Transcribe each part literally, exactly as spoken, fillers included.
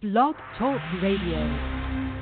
Blog Talk Radio.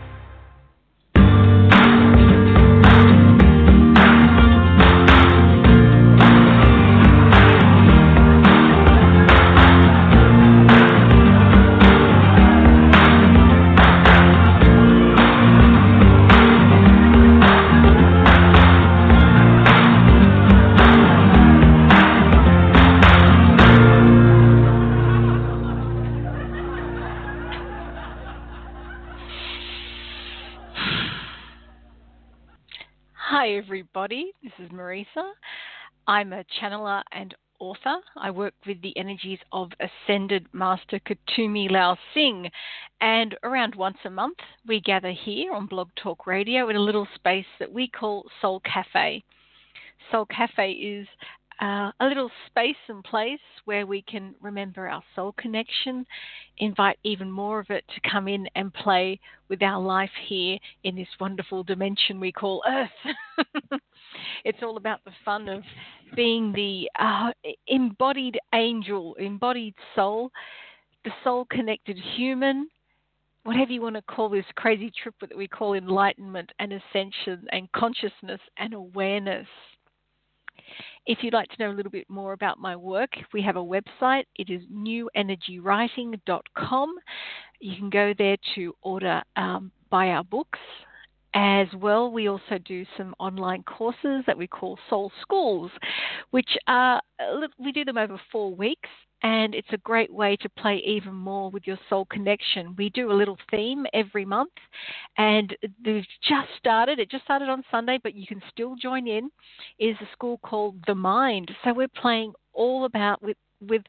Hi everybody, this is Marisa. I'm a channeler and author. I work with the energies of Ascended Master Kutumi Lao Singh, and around once a month we gather here on Blog Talk Radio in a little space that we call Soul Cafe. Soul Cafe is uh, a little space and place where we can remember our soul connection, invite even more of it to come in and play with our life here in this wonderful dimension we call Earth. It's all about the fun of being the uh, embodied angel, embodied soul, the soul-connected human, whatever you want to call this crazy trip that we call enlightenment and ascension and consciousness and awareness. If you'd like to know a little bit more about my work, we have a website. It is new energy writing dot com. You can go there to order, um, buy our books. As well, we also do some online courses that we call Soul Schools, which are, we do them over four weeks. And it's a great way to play even more with your soul connection. We do a little theme every month, and they've just started. It just started on Sunday, but you can still join in. It is a school called The Mind. So we're playing all about with with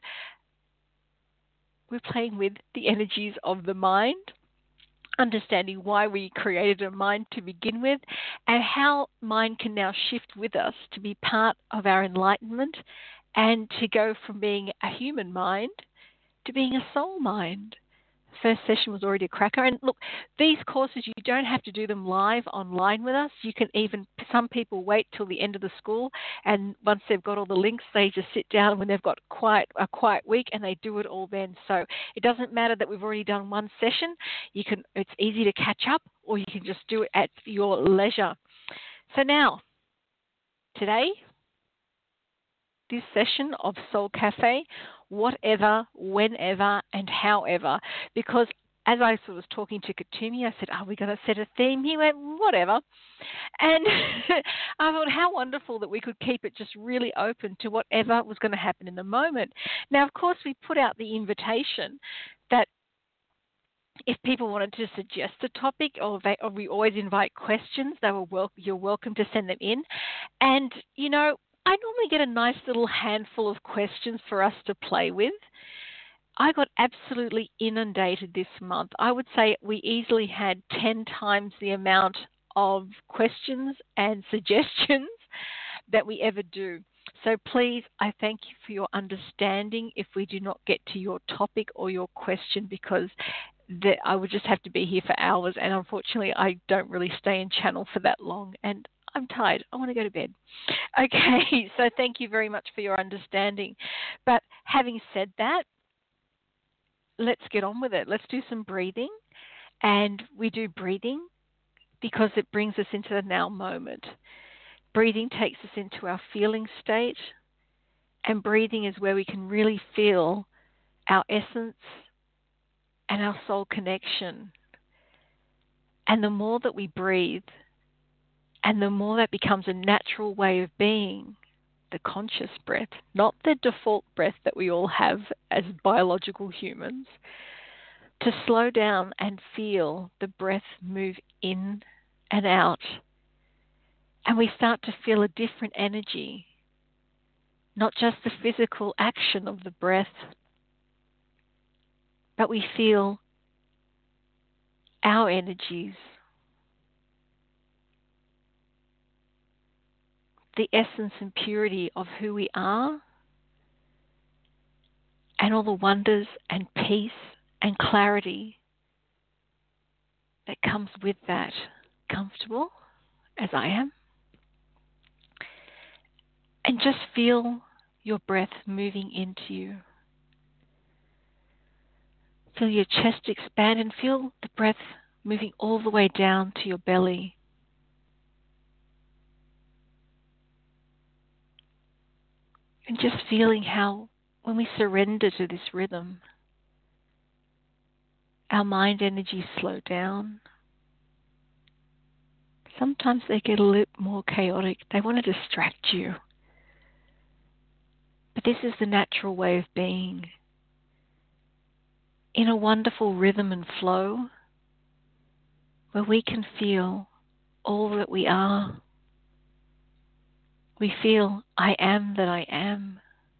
we're playing with the energies of the mind, understanding why we created a mind to begin with, and how mind can now shift with us to be part of our enlightenment and to go from being a human mind to being a soul mind. First session was already a cracker. And look, these courses, you don't have to do them live online with us. You can even, some people wait till the end of the school, and once they've got all the links, they just sit down when they've got quiet, a quiet week, and they do it all then. So it doesn't matter that we've already done one session. You can, it's easy to catch up, or you can just do it at your leisure. So now, today, this session of Soul Cafe, whatever, whenever, and however, because as I was talking to Kutumi, I said, are we going to set a theme? He went, whatever. And I thought, how wonderful that we could keep it just really open to whatever was going to happen in the moment. Now, of course, we put out the invitation that if people wanted to suggest a topic, or, they, or we always invite questions, they were wel- you're welcome to send them in. And, you know, I normally get a nice little handful of questions for us to play with. I got absolutely inundated this month. I would say we easily had ten times the amount of questions and suggestions that we ever do. So please, I thank you for your understanding if we do not get to your topic or your question, because the, I would just have to be here for hours, and unfortunately I don't really stay in channel for that long, and I'm tired. I want to go to bed. Okay, so thank you very much for your understanding. But having said that, let's get on with it. Let's do some breathing. And we do breathing because it brings us into the now moment. Breathing takes us into our feeling state. And breathing is where we can really feel our essence and our soul connection. And the more that we breathe, and the more that becomes a natural way of being, the conscious breath, not the default breath that we all have as biological humans, to slow down and feel the breath move in and out. And we start to feel a different energy, not just the physical action of the breath, but we feel our energies, the essence and purity of who we are, and all the wonders and peace and clarity that comes with that. Comfortable, as I am. And just feel your breath moving into you. Feel your chest expand and feel the breath moving all the way down to your belly. And just feeling how when we surrender to this rhythm, our mind energies slow down. Sometimes they get a little more chaotic. They want to distract you. But this is the natural way of being. In a wonderful rhythm and flow where we can feel all that we are. We feel, I am that I am.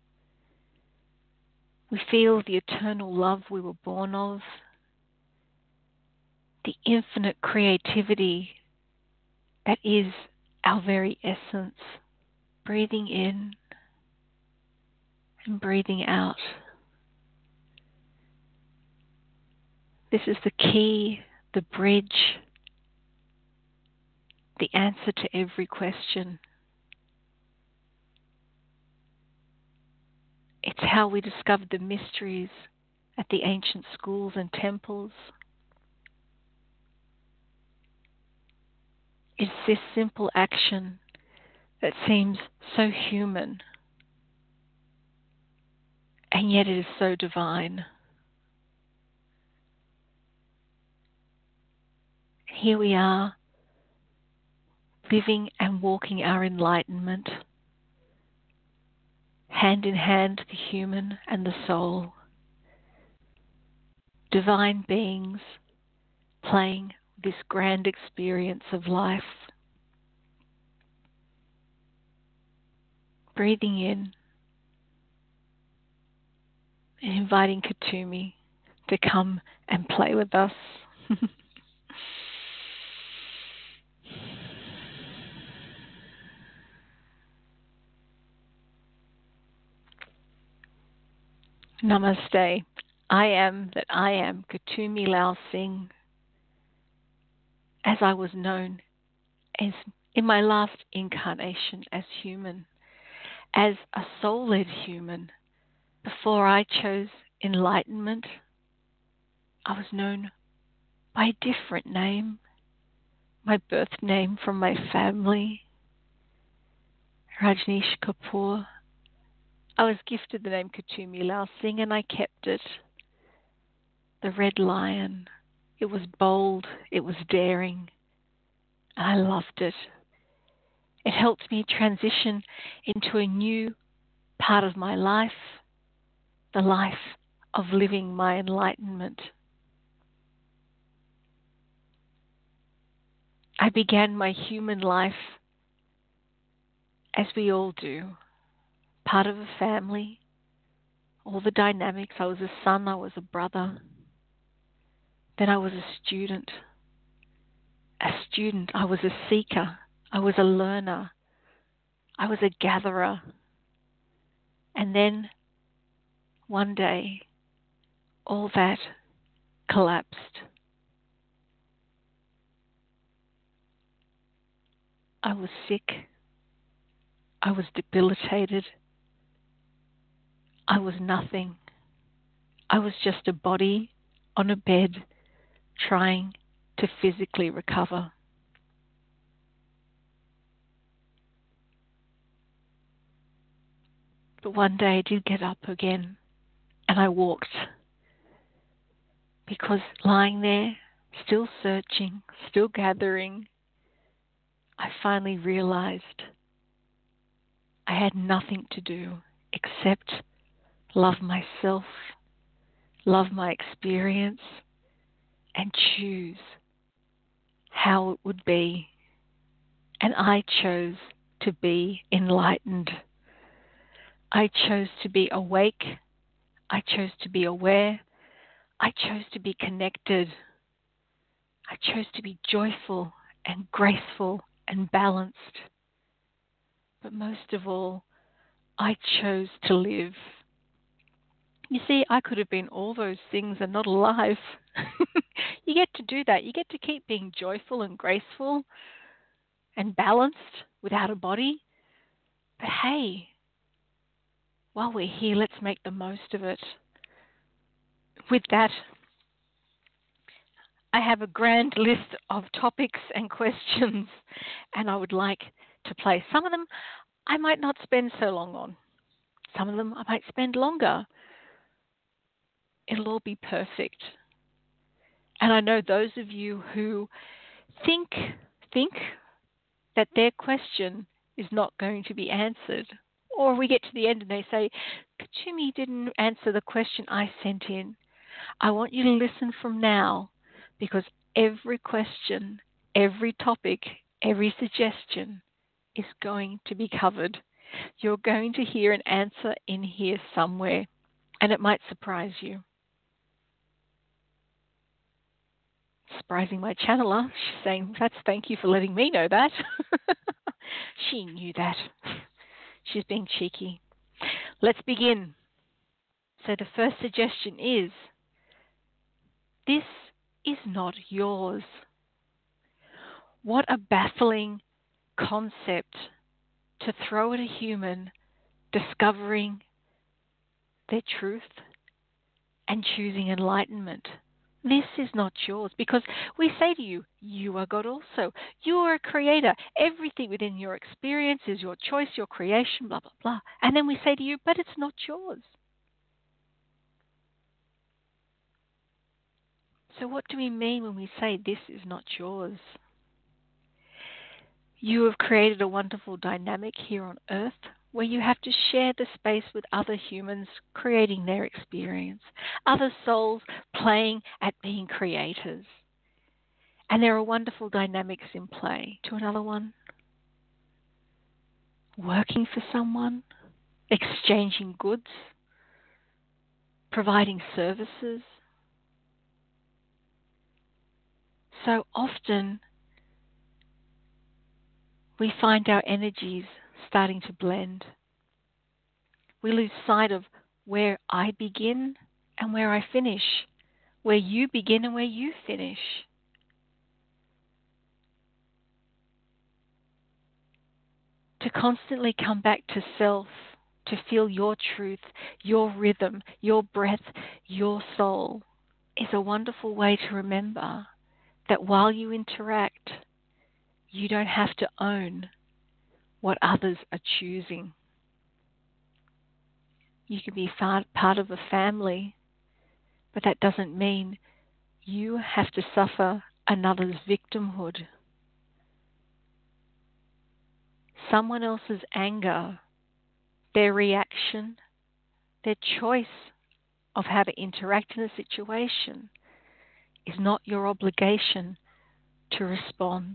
We feel the eternal love we were born of, the infinite creativity that is our very essence, breathing in and breathing out. This is the key, the bridge, the answer to every question. It's how we discovered the mysteries at the ancient schools and temples. It's this simple action that seems so human, and yet it is so divine. Here we are, living and walking our enlightenment, hand in hand, the human and the soul, divine beings playing this grand experience of life. Breathing in and inviting Kuthumi to come and play with us. Namaste. I am that I am, Kuthumi Lao Singh, as I was known as in my last incarnation as human, as a soul-led human. Before I chose enlightenment, I was known by a different name, my birth name from my family, Rajneesh Kapoor. I was gifted the name Kuthumi Lao Singh and I kept it. The Red Lion. It was bold, it was daring. I loved it. It helped me transition into a new part of my life, the life of living my enlightenment. I began my human life as we all do, part of a family, all the dynamics. I was a son, I was a brother. Then I was a student. A student, I was a seeker. I was a learner. I was a gatherer. And then one day, all that collapsed. I was sick. I was debilitated. I was nothing. I was just a body on a bed trying to physically recover. But one day I did get up again and I walked, because lying there, still searching, still gathering, I finally realized I had nothing to do except love myself, love my experience, and choose how it would be. And I chose to be enlightened. I chose to be awake. I chose to be aware. I chose to be connected. I chose to be joyful and graceful and balanced. But most of all, I chose to live. You see, I could have been all those things and not alive. You get to do that. You get to keep being joyful and graceful and balanced without a body. But hey, while we're here, let's make the most of it. With that, I have a grand list of topics and questions, and I would like to play. Some of them I might not spend so long on. Some of them I might spend longer. It'll all be perfect. And I know those of you who think think that their question is not going to be answered, or we get to the end and they say, Jimmy didn't answer the question I sent in. I want you to listen from now, because every question, every topic, every suggestion is going to be covered. You're going to hear an answer in here somewhere, and it might surprise you. Surprising my channeler. She's saying, that's thank you for letting me know that. She knew that. She's being cheeky. Let's begin. So the first suggestion is, this is not yours. What a baffling concept to throw at a human discovering their truth and choosing enlightenment. This is not yours, because we say to you, you are God also. You are a creator. Everything within your experience is your choice, your creation, blah, blah, blah. And then we say to you, but it's not yours. So what do we mean when we say this is not yours? You have created a wonderful dynamic here on earth where you have to share the space with other humans creating their experience, other souls playing at being creators. And there are wonderful dynamics in play. To another one, working for someone, exchanging goods, providing services. So often we find our energies starting to blend. We lose sight of where I begin and where I finish, where you begin and where you finish. To constantly come back to self, to feel your truth, your rhythm, your breath, your soul, is a wonderful way to remember that while you interact, you don't have to own what others are choosing. You can be part of a family, but that doesn't mean you have to suffer another's victimhood. Someone else's anger, their reaction, their choice of how to interact in a situation is not your obligation to respond.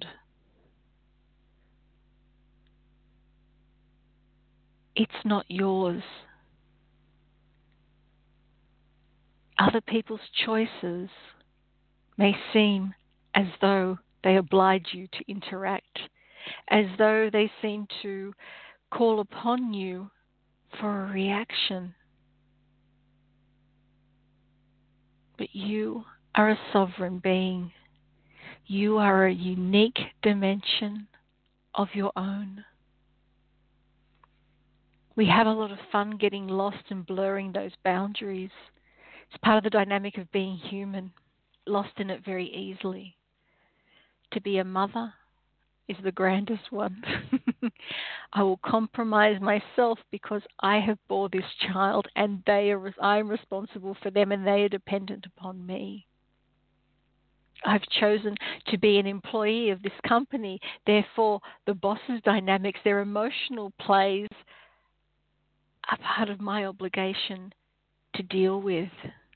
It's not yours. Other people's choices may seem as though they oblige you to interact, as though they seem to call upon you for a reaction. But you are a sovereign being. You are a unique dimension of your own. We have a lot of fun getting lost and blurring those boundaries. It's part of the dynamic of being human, lost in it very easily. To be a mother is the grandest one. I will compromise myself because I have bore this child and they are, I am responsible for them and they are dependent upon me. I've chosen to be an employee of this company. Therefore, the boss's dynamics, their emotional plays, are part of my obligation to deal with.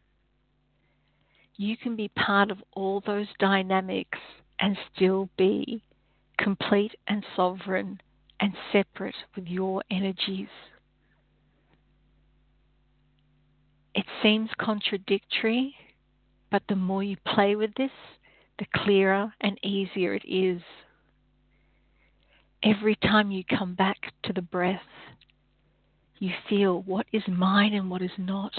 You can be part of all those dynamics and still be complete and sovereign and separate with your energies. It seems contradictory, but the more you play with this, the clearer and easier it is. Every time you come back to the breath, you feel what is mine and what is not.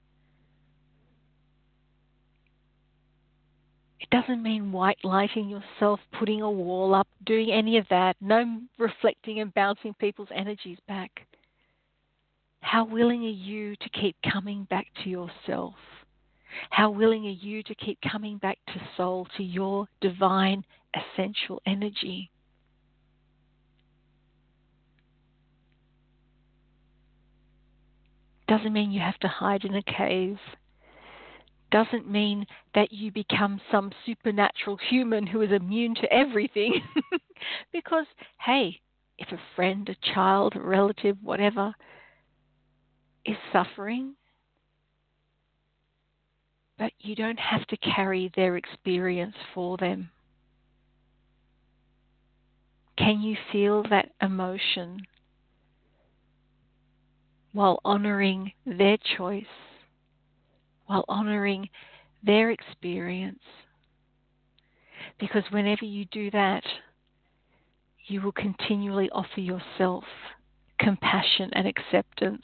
It doesn't mean white lighting yourself, putting a wall up, doing any of that. No reflecting and bouncing people's energies back. How willing are you to keep coming back to yourself? How willing are you to keep coming back to soul, to your divine essential energy? Doesn't mean you have to hide in a cave. Doesn't mean that you become some supernatural human who is immune to everything. Because, hey, if a friend, a child, a relative, whatever, is suffering, but you don't have to carry their experience for them. Can you feel that emotion while honoring their choice, while honoring their experience? Because whenever you do that, you will continually offer yourself compassion and acceptance.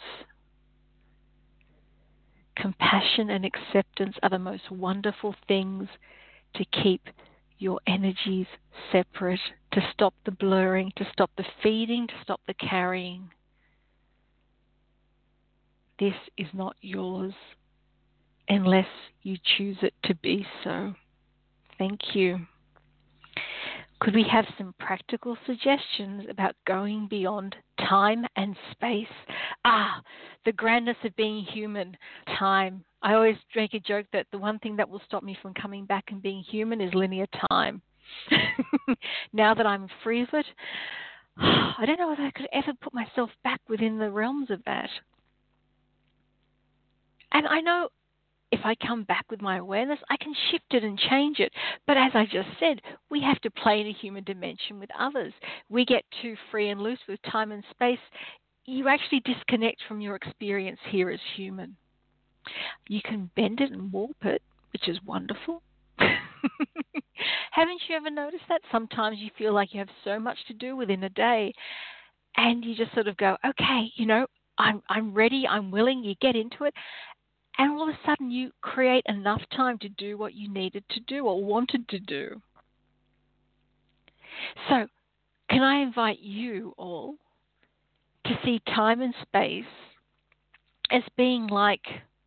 Compassion and acceptance are the most wonderful things to keep your energies separate, to stop the blurring, to stop the feeding, to stop the carrying. This is not yours unless you choose it to be so. Thank you. Could we have some practical suggestions about going beyond time and space? Ah, the grandness of being human. Time. I always make a joke that the one thing that will stop me from coming back and being human is linear time. Now that I'm free of it, I don't know whether I could ever put myself back within the realms of that. And I know if I come back with my awareness, I can shift it and change it. But as I just said, we have to play in a human dimension with others. We get too free and loose with time and space. You actually disconnect from your experience here as human. You can bend it and warp it, which is wonderful. Haven't you ever noticed that? Sometimes you feel like you have so much to do within a day, and you just sort of go, okay, you know, I'm I'm ready, I'm willing, you get into it. And all of a sudden you create enough time to do what you needed to do or wanted to do. So, can I invite you all to see time and space as being like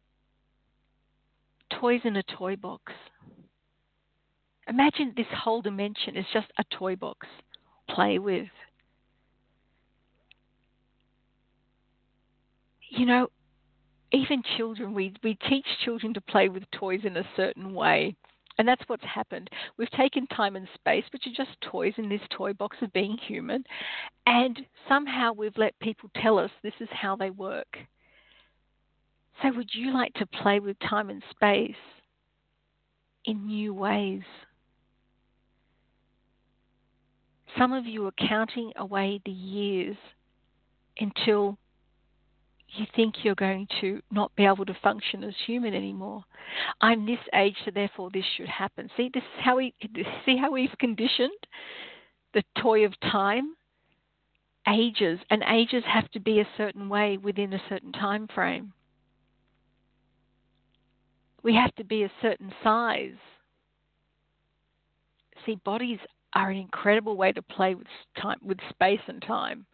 toys in a toy box? Imagine this whole dimension is just a toy box. Play with. You know, even children, we, we teach children to play with toys in a certain way. And that's what's happened. We've taken time and space, which are just toys in this toy box of being human. And somehow we've let people tell us this is how they work. So would you like to play with time and space in new ways? Some of you are counting away the years until you think you're going to not be able to function as human anymore. I'm this age, so therefore this should happen. See, this is how we see how we've conditioned the toy of time. Ages, and ages have to be a certain way within a certain time frame. We have to be a certain size. See, bodies are an incredible way to play with time, with space and time.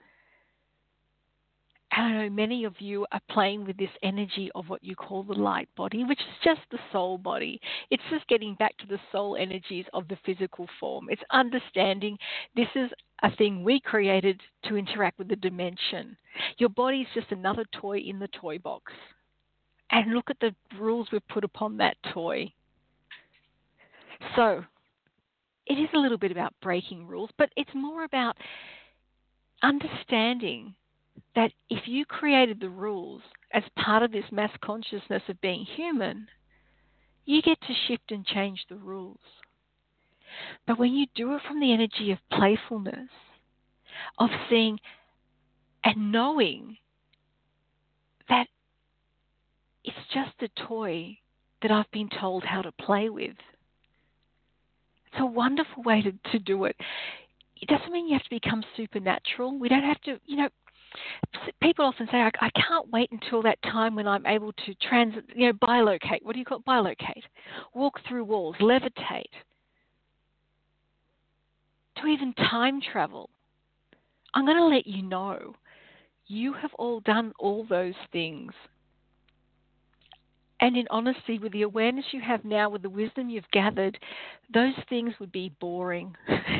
And I know many of you are playing with this energy of what you call the light body, which is just the soul body. It's just getting back to the soul energies of the physical form. It's understanding this is a thing we created to interact with the dimension. Your body is just another toy in the toy box. And look at the rules we've put upon that toy. So, it is a little bit about breaking rules, but it's more about understanding that if you created the rules as part of this mass consciousness of being human, you get to shift and change the rules. But when you do it from the energy of playfulness, of seeing and knowing that it's just a toy that I've been told how to play with, it's a wonderful way to, to do it. It doesn't mean you have to become supernatural. We don't have to, you know, people often say, I, I can't wait until that time when I'm able to transit, you know, bilocate. What do you call it? Bilocate. Walk through walls, levitate. To even time travel. I'm going to let you know, you have all done all those things. And in honesty, with the awareness you have now, with the wisdom you've gathered, those things would be boring.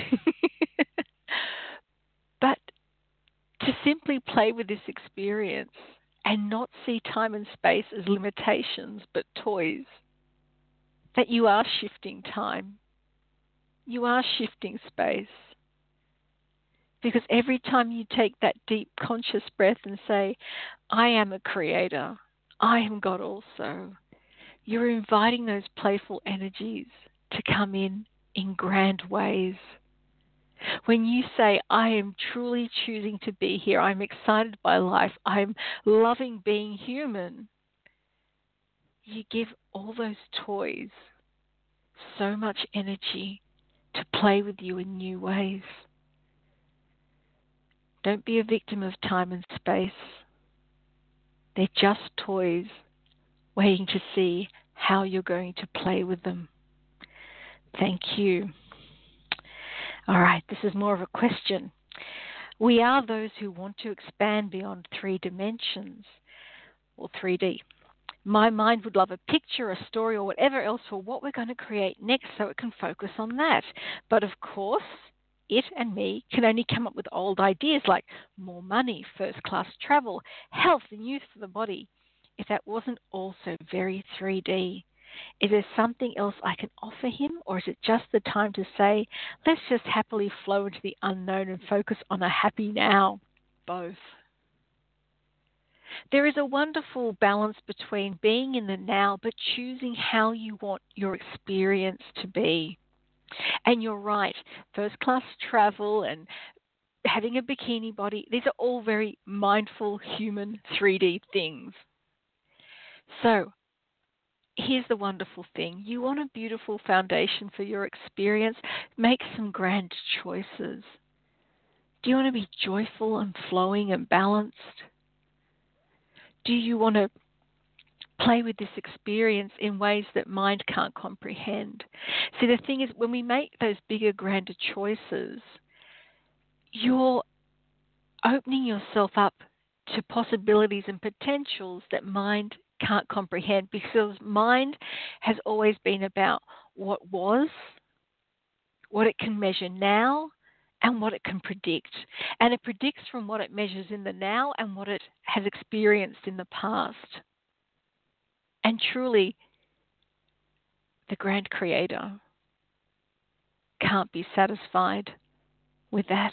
But to simply play with this experience and not see time and space as limitations but toys, that you are shifting time, you are shifting space. Because every time you take that deep conscious breath and say, I am a creator, I am God also, you're inviting those playful energies to come in in grand ways. When you say, I am truly choosing to be here, I'm excited by life, I'm loving being human, you give all those toys so much energy to play with you in new ways. Don't be a victim of time and space. They're just toys waiting to see how you're going to play with them. Thank you. All right, this is more of a question. We are those who want to expand beyond three dimensions, or three D. My mind would love a picture, a story, or whatever else for what we're going to create next so it can focus on that. But of course, it and me can only come up with old ideas like more money, first-class travel, health and youth for the body, if that wasn't also very three D. Is there something else I can offer him, or is it just the time to say, let's just happily flow into the unknown and focus on a happy now? Both. There is a wonderful balance between being in the now but choosing how you want your experience to be. And you're right, first-class travel and having a bikini body, these are all very mindful, human, three D things. So here's the wonderful thing. You want a beautiful foundation for your experience? Make some grand choices. Do you want to be joyful and flowing and balanced? Do you want to play with this experience in ways that mind can't comprehend? See, the thing is, when we make those bigger, grander choices, you're opening yourself up to possibilities and potentials that mind can't comprehend, because mind has always been about what was, what it can measure now, and what it can predict. And it predicts from what it measures in the now and what it has experienced in the past. And truly, the grand creator can't be satisfied with that.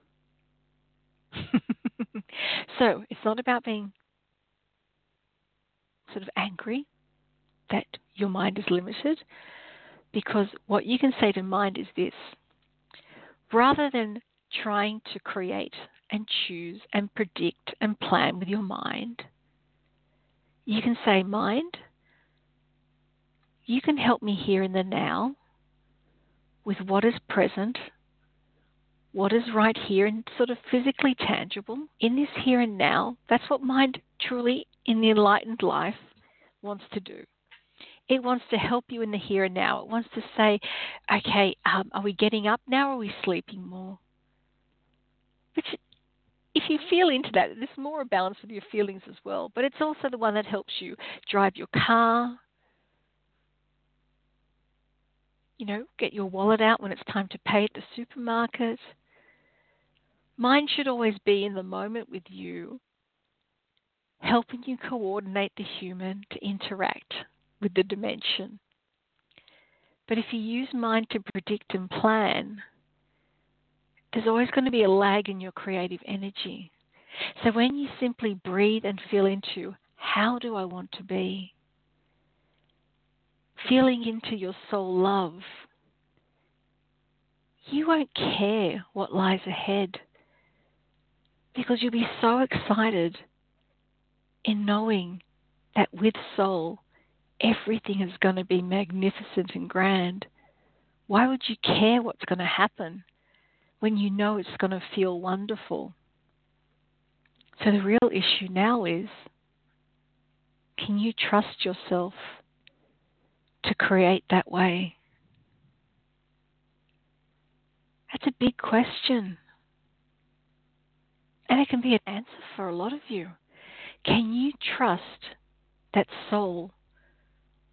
So it's not about being sort of angry that your mind is limited, because what you can say to mind is this: rather than trying to create and choose and predict and plan with your mind, you can say, mind, you can help me here in the now with what is present, what is right here and sort of physically tangible in this here and now. That's what mind truly in the enlightened life wants to do. It wants to help you in the here and now. It wants to say, okay, um, are we getting up now or are we sleeping more? Which, if you feel into that, there's more a balance with your feelings as well. But it's also the one that helps you drive your car, you know, get your wallet out when it's time to pay at the supermarket. Mind should always be in the moment with you, helping you coordinate the human to interact with the dimension. But if you use mind to predict and plan, there's always going to be a lag in your creative energy. So when you simply breathe and feel into, how do I want to be? Feeling into your soul love, you won't care what lies ahead, because you'll be so excited in knowing that with soul, everything is going to be magnificent and grand. Why would you care what's going to happen when you know it's going to feel wonderful? So the real issue now is, can you trust yourself to create that way? That's a big question. And it can be an answer for a lot of you. Can you trust that soul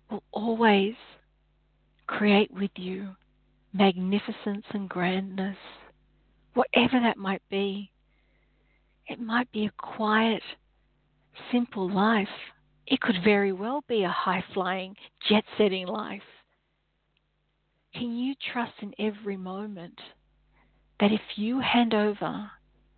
will always create with you magnificence and grandness, whatever that might be. It might be a quiet, simple life. It could very well be a high-flying, jet-setting life. Can you trust in every moment that if you hand over,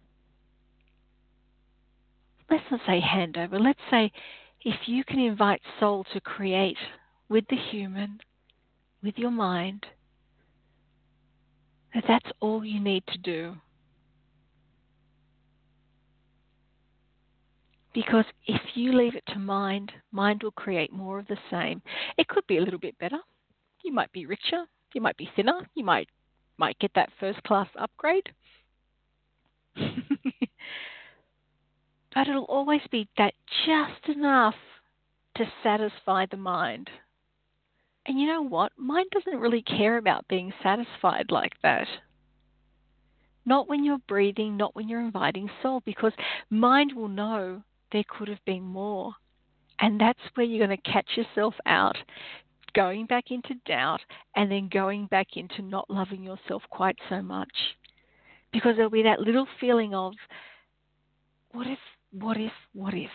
let's not say hand over, let's say if you can invite soul to create with the human, with your mind, that that's all you need to do. Because if you leave it to mind, mind will create more of the same. It could be a little bit better. You might be richer. You might be thinner. You might might get that first class upgrade. But it'll always be that just enough to satisfy the mind. And you know what? Mind doesn't really care about being satisfied like that. Not when you're breathing, not when you're inviting soul, because mind will know there could have been more. And that's where you're going to catch yourself out, going back into doubt, and then going back into not loving yourself quite so much. Because there'll be that little feeling of, what if, what if, what if?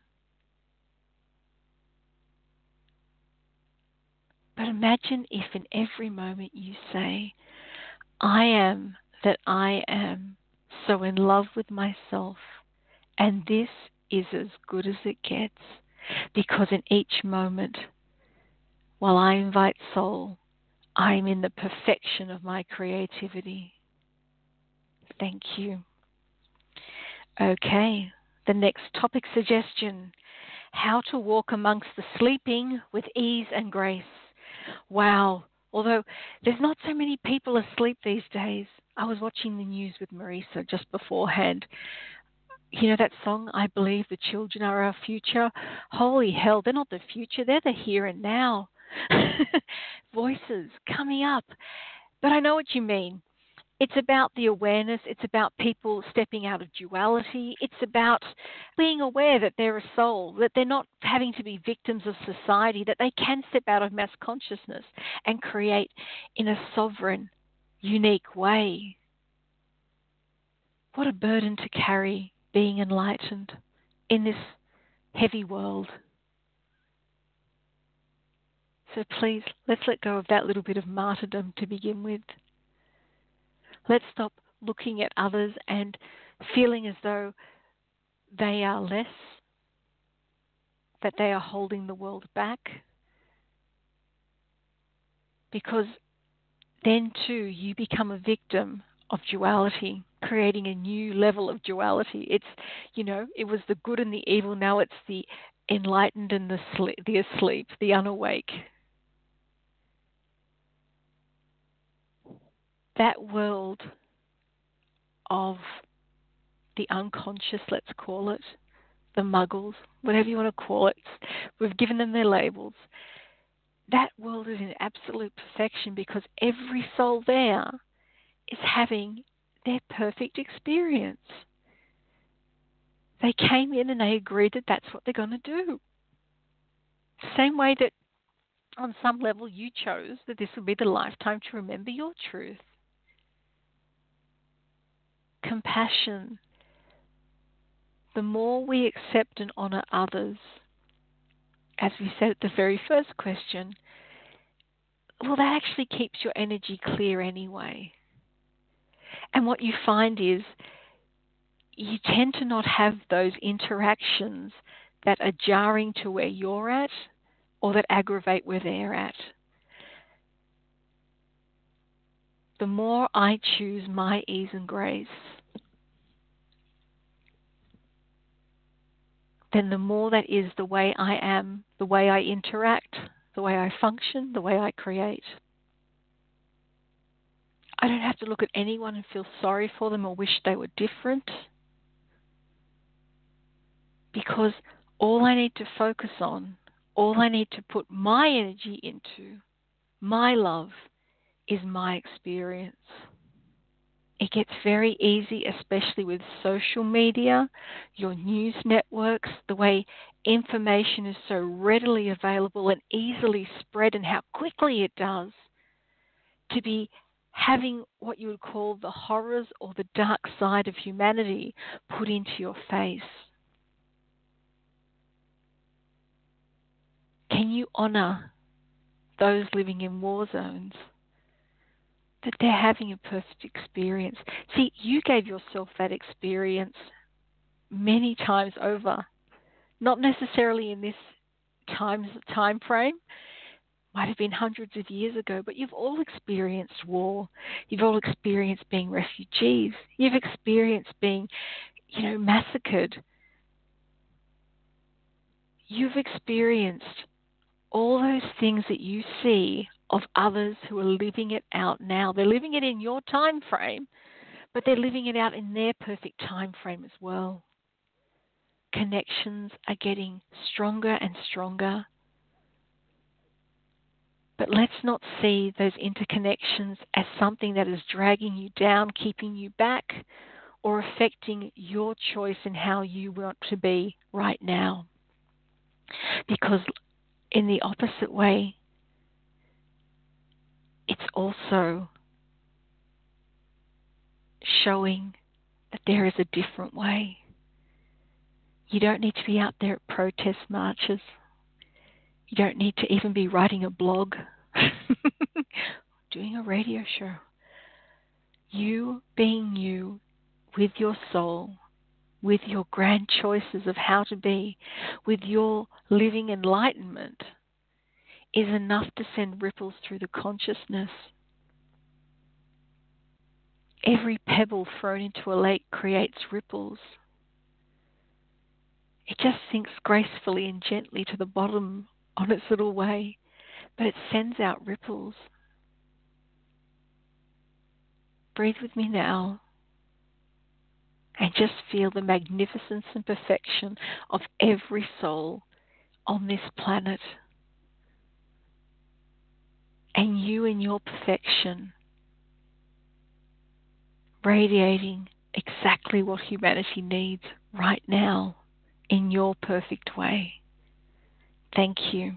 But imagine if in every moment you say, I am that I am so in love with myself, and this is as good as it gets, because in each moment, while I invite soul, I'm in the perfection of my creativity. Thank you. Okay, the next topic suggestion, how to walk amongst the sleeping with ease and grace. Wow, although there's not so many people asleep these days. I was watching the news with Marisa just beforehand. You know that song, I Believe the Children Are Our Future? Holy hell, they're not the future, they're the here and now. Voices coming up. But I know what you mean. It's about the awareness. It's about people stepping out of duality. It's about being aware that they're a soul, that they're not having to be victims of society, that they can step out of mass consciousness and create in a sovereign, unique way. What a burden to carry, being enlightened in this heavy world. So please, let's let go of that little bit of martyrdom to begin with. Let's stop looking at others and feeling as though they are less, that they are holding the world back. Because then too, you become a victim of duality, creating a new level of duality. It's, you know, it was the good and the evil, now it's the enlightened and the, sle- the asleep, the unawake. That world of the unconscious, let's call it, the muggles, whatever you want to call it, we've given them their labels. That world is in absolute perfection because every soul there is having their perfect experience. They came in and they agreed that that's what they're going to do. Same way that on some level you chose that this would be the lifetime to remember your truth. Compassion. The more we accept and honor others, as we said at the very first question, well, that actually keeps your energy clear anyway. And what you find is you tend to not have those interactions that are jarring to where you're at or that aggravate where they're at. The more I choose my ease and grace, then the more that is the way I am, the way I interact, the way I function, the way I create. I don't have to look at anyone and feel sorry for them or wish they were different, because all I need to focus on, all I need to put my energy into, my love, is my experience It gets very easy, especially with social media, your news networks, the way information is so readily available and easily spread, and how quickly it does, to be having what you would call the horrors or the dark side of humanity put into your face. Can you honor those living in war zones, that they're having a perfect experience? See, you gave yourself that experience many times over, not necessarily in this time, time frame, might have been hundreds of years ago, but you've all experienced war. You've all experienced being refugees. You've experienced being, you know, massacred. You've experienced all those things that you see of others who are living it out now. They're living it in your time frame, but they're living it out in their perfect time frame as well. Connections are getting stronger and stronger. But let's not see those interconnections as something that is dragging you down, keeping you back, or affecting your choice in how you want to be right now. Because in the opposite way, it's also showing that there is a different way. You don't need to be out there at protest marches. You don't need to even be writing a blog, doing a radio show. You being you with your soul, with your grand choices of how to be, with your living enlightenment, is enough to send ripples through the consciousness. Every pebble thrown into a lake creates ripples. It just sinks gracefully and gently to the bottom on its little way, but it sends out ripples. Breathe with me now and just feel the magnificence and perfection of every soul on this planet. And you in your perfection, radiating exactly what humanity needs right now in your perfect way. Thank you.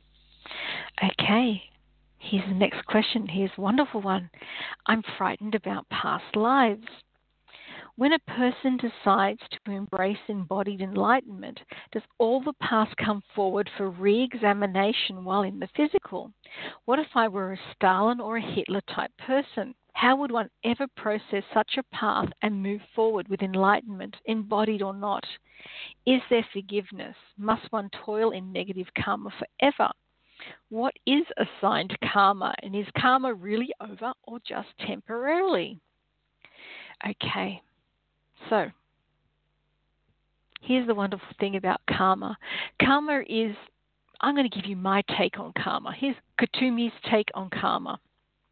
Okay, here's the next question. Here's a wonderful one. I'm frightened about past lives. When a person decides to embrace embodied enlightenment, does all the past come forward for re-examination while in the physical? What if I were a Stalin or a Hitler type person? How would one ever process such a path and move forward with enlightenment, embodied or not? Is there forgiveness? Must one toil in negative karma forever? What is assigned karma, and is karma really over or just temporarily? Okay, so here's the wonderful thing about karma. Karma is, I'm going to give you my take on karma. Here's Kutumi's take on karma.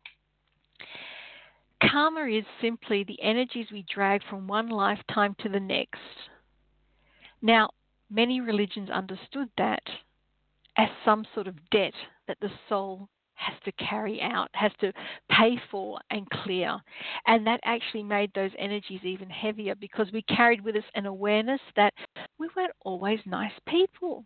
Karma is simply the energies we drag from one lifetime to the next. Now, many religions understood that as some sort of debt that the soul has to carry out, has to pay for and clear. And that actually made those energies even heavier, because we carried with us an awareness that we weren't always nice people.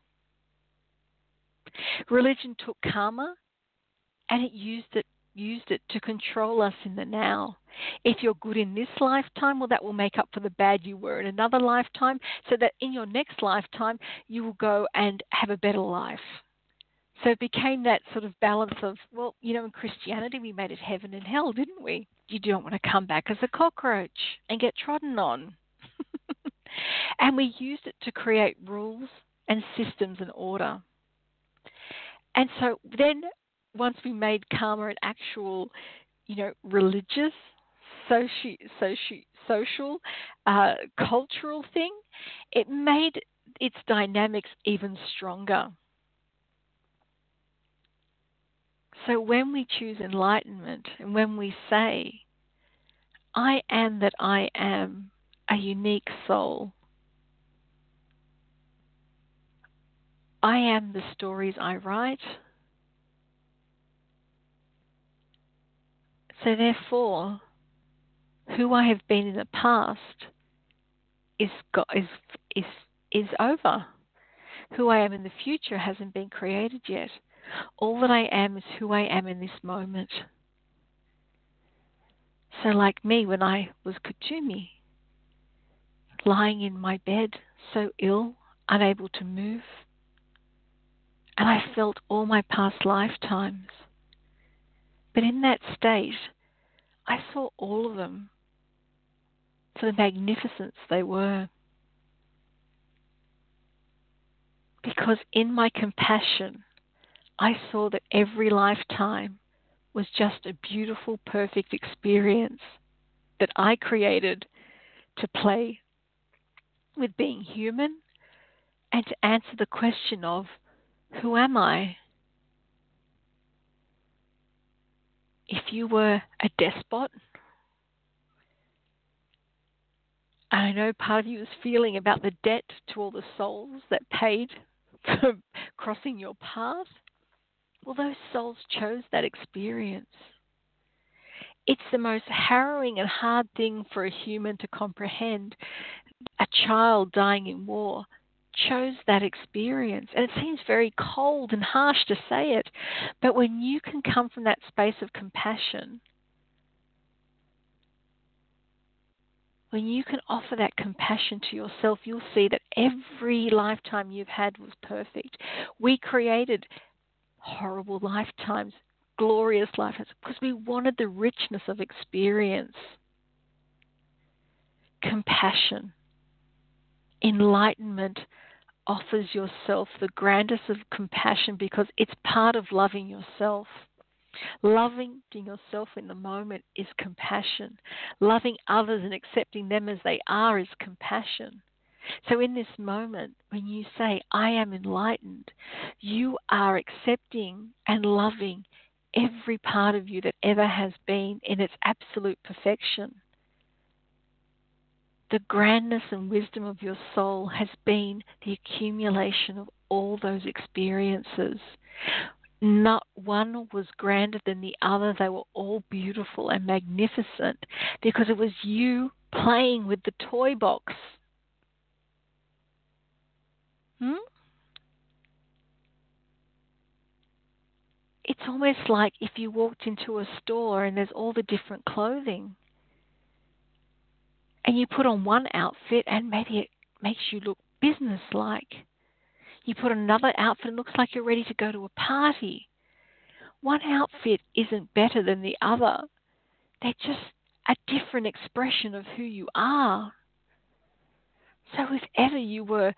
Religion took karma and it used it used it to control us in the now. If you're good in this lifetime, well, that will make up for the bad you were in another lifetime, so that in your next lifetime you will go and have a better life. So it became that sort of balance of, well, you know, in Christianity we made it heaven and hell, didn't we? You don't want to come back as a cockroach and get trodden on. And we used it to create rules and systems and order. And so then once we made karma an actual, you know, religious, soci, soci, social, uh, cultural thing, it made its dynamics even stronger. So when we choose enlightenment and when we say, I am that I am a unique soul, I am the stories I write, so therefore, who I have been in the past is go- is is is over. Who I am in the future hasn't been created yet. All that I am is who I am in this moment. So like me when I was Kutumi, lying in my bed, so ill, unable to move, and I felt all my past lifetimes. But in that state, I saw all of them for the magnificence they were. Because in my compassion, I saw that every lifetime was just a beautiful, perfect experience that I created to play with being human and to answer the question of, who am I? If you were a despot, and I know part of you is feeling about the debt to all the souls that paid for crossing your path, well, those souls chose that experience. It's the most harrowing and hard thing for a human to comprehend. A child dying in war chose that experience. And it seems very cold and harsh to say it, but when you can come from that space of compassion, when you can offer that compassion to yourself, you'll see that every lifetime you've had was perfect. We created horrible lifetimes, glorious lifetimes, because we wanted the richness of experience. Compassion, enlightenment offers yourself the grandest of compassion because it's part of loving yourself. Loving yourself in the moment is compassion. Loving others and accepting them as they are is compassion. So in this moment, when you say, I am enlightened, you are accepting and loving every part of you that ever has been in its absolute perfection. The grandness and wisdom of your soul has been the accumulation of all those experiences. Not one was grander than the other. They were all beautiful and magnificent because it was you playing with the toy box. Hmm? It's almost like if you walked into a store and there's all the different clothing and you put on one outfit and maybe it makes you look business-like. You put on another outfit and it looks like you're ready to go to a party. One outfit isn't better than the other. They're just a different expression of who you are. So if ever you were,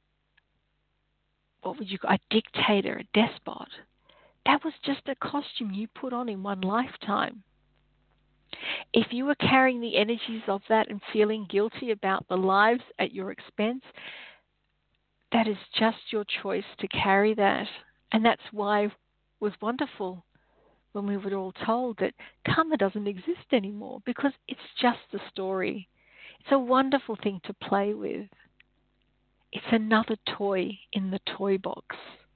what would you call, a dictator, a despot, that was just a costume you put on in one lifetime. If you were carrying the energies of that and feeling guilty about the lives at your expense, that is just your choice to carry that. And that's why it was wonderful when we were all told that karma doesn't exist anymore, because it's just a story. It's a wonderful thing to play with. It's another toy in the toy box.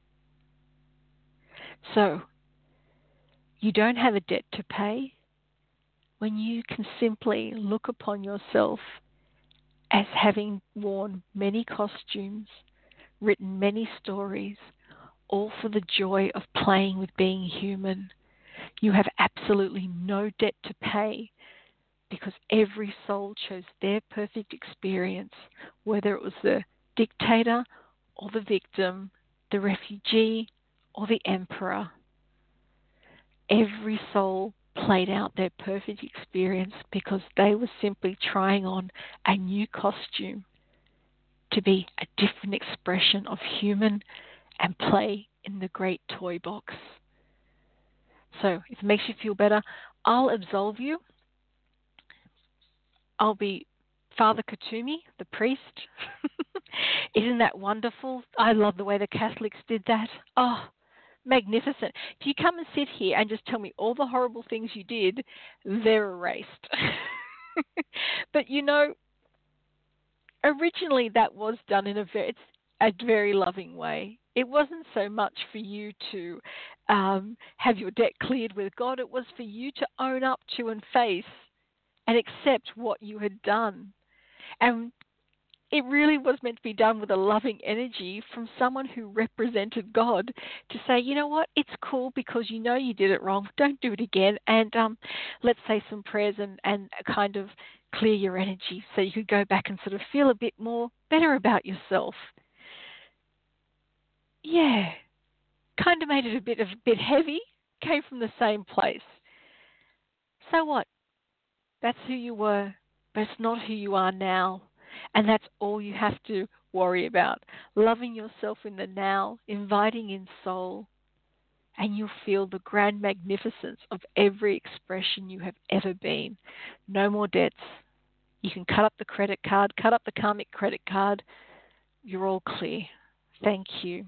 So, you don't have a debt to pay when you can simply look upon yourself as having worn many costumes, written many stories, all for the joy of playing with being human. You have absolutely no debt to pay because every soul chose their perfect experience, whether it was the dictator or the victim, the refugee or the emperor. Every soul played out their perfect experience because they were simply trying on a new costume to be a different expression of human and play in the great toy box. So if it makes you feel better, I'll absolve you. I'll be Father Kutumi, the priest. Isn't that wonderful? I love the way the Catholics did that. Oh, magnificent. If you come and sit here and just tell me all the horrible things you did, they're erased. But you know, originally that was done in a very, it's a very loving way. It wasn't so much for you to um, have your debt cleared with God. It was for you to own up to and face and accept what you had done. And it really was meant to be done with a loving energy from someone who represented God to say, you know what, it's cool because you know you did it wrong. Don't do it again. And um, let's say some prayers and, and kind of clear your energy so you could go back and sort of feel a bit more better about yourself. Yeah, kind of made it a bit of a bit heavy, came from the same place. So what? That's who you were, but it's not who you are now. And that's all you have to worry about. Loving yourself in the now, inviting in soul, and you'll feel the grand magnificence of every expression you have ever been. No more debts. You can cut up the credit card, cut up the karmic credit card. You're all clear. Thank you.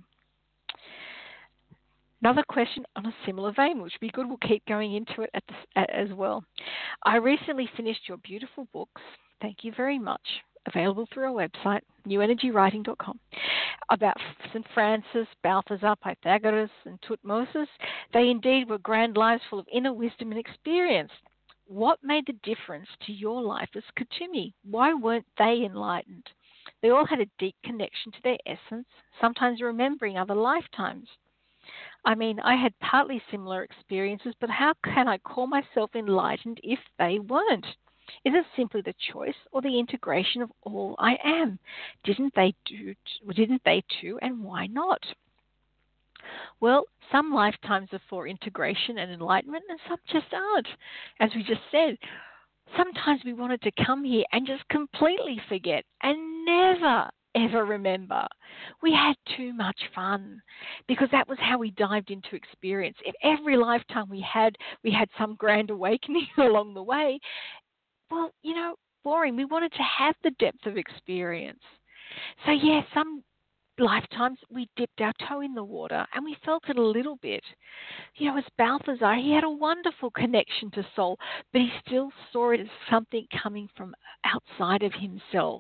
Another question on a similar vein, which would be good. We'll keep going into it at the, as well. I recently finished your beautiful books. Thank you very much. Available through our website, new energy writing dot com, about Saint Francis, Balthasar, Pythagoras, and Tutmosis. They indeed were grand lives full of inner wisdom and experience. What made the difference to your life as Kuthumi? Why weren't they enlightened? They all had a deep connection to their essence, sometimes remembering other lifetimes. I mean, I had partly similar experiences, but how can I call myself enlightened if they weren't? Is it simply the choice or the integration of all I am? Didn't they do? Didn't they too? And why not? Well, some lifetimes are for integration and enlightenment, and some just aren't. As we just said, sometimes we wanted to come here and just completely forget and never, ever remember. We had too much fun because that was how we dived into experience. If every lifetime we had, we had some grand awakening along the way, well, you know, boring. We wanted to have the depth of experience. So, yeah, some lifetimes we dipped our toe in the water and we felt it a little bit. You know, as Balthasar, he had a wonderful connection to soul, but he still saw it as something coming from outside of himself.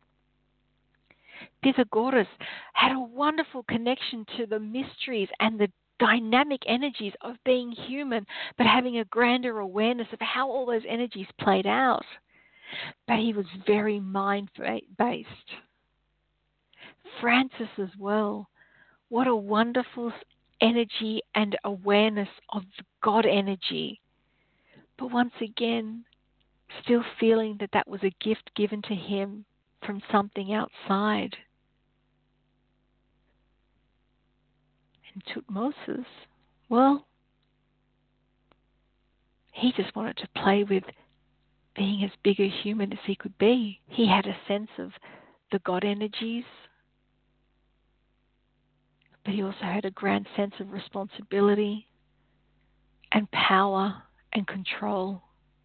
Pythagoras had a wonderful connection to the mysteries and the dynamic energies of being human, but having a grander awareness of how all those energies played out. But he was very mind-based. Francis as well. What a wonderful energy and awareness of the God energy. But once again, still feeling that that was a gift given to him from something outside. And Tutmosis, well, he just wanted to play with being as big a human as he could be. He had a sense of the God energies, but he also had a grand sense of responsibility and power and control.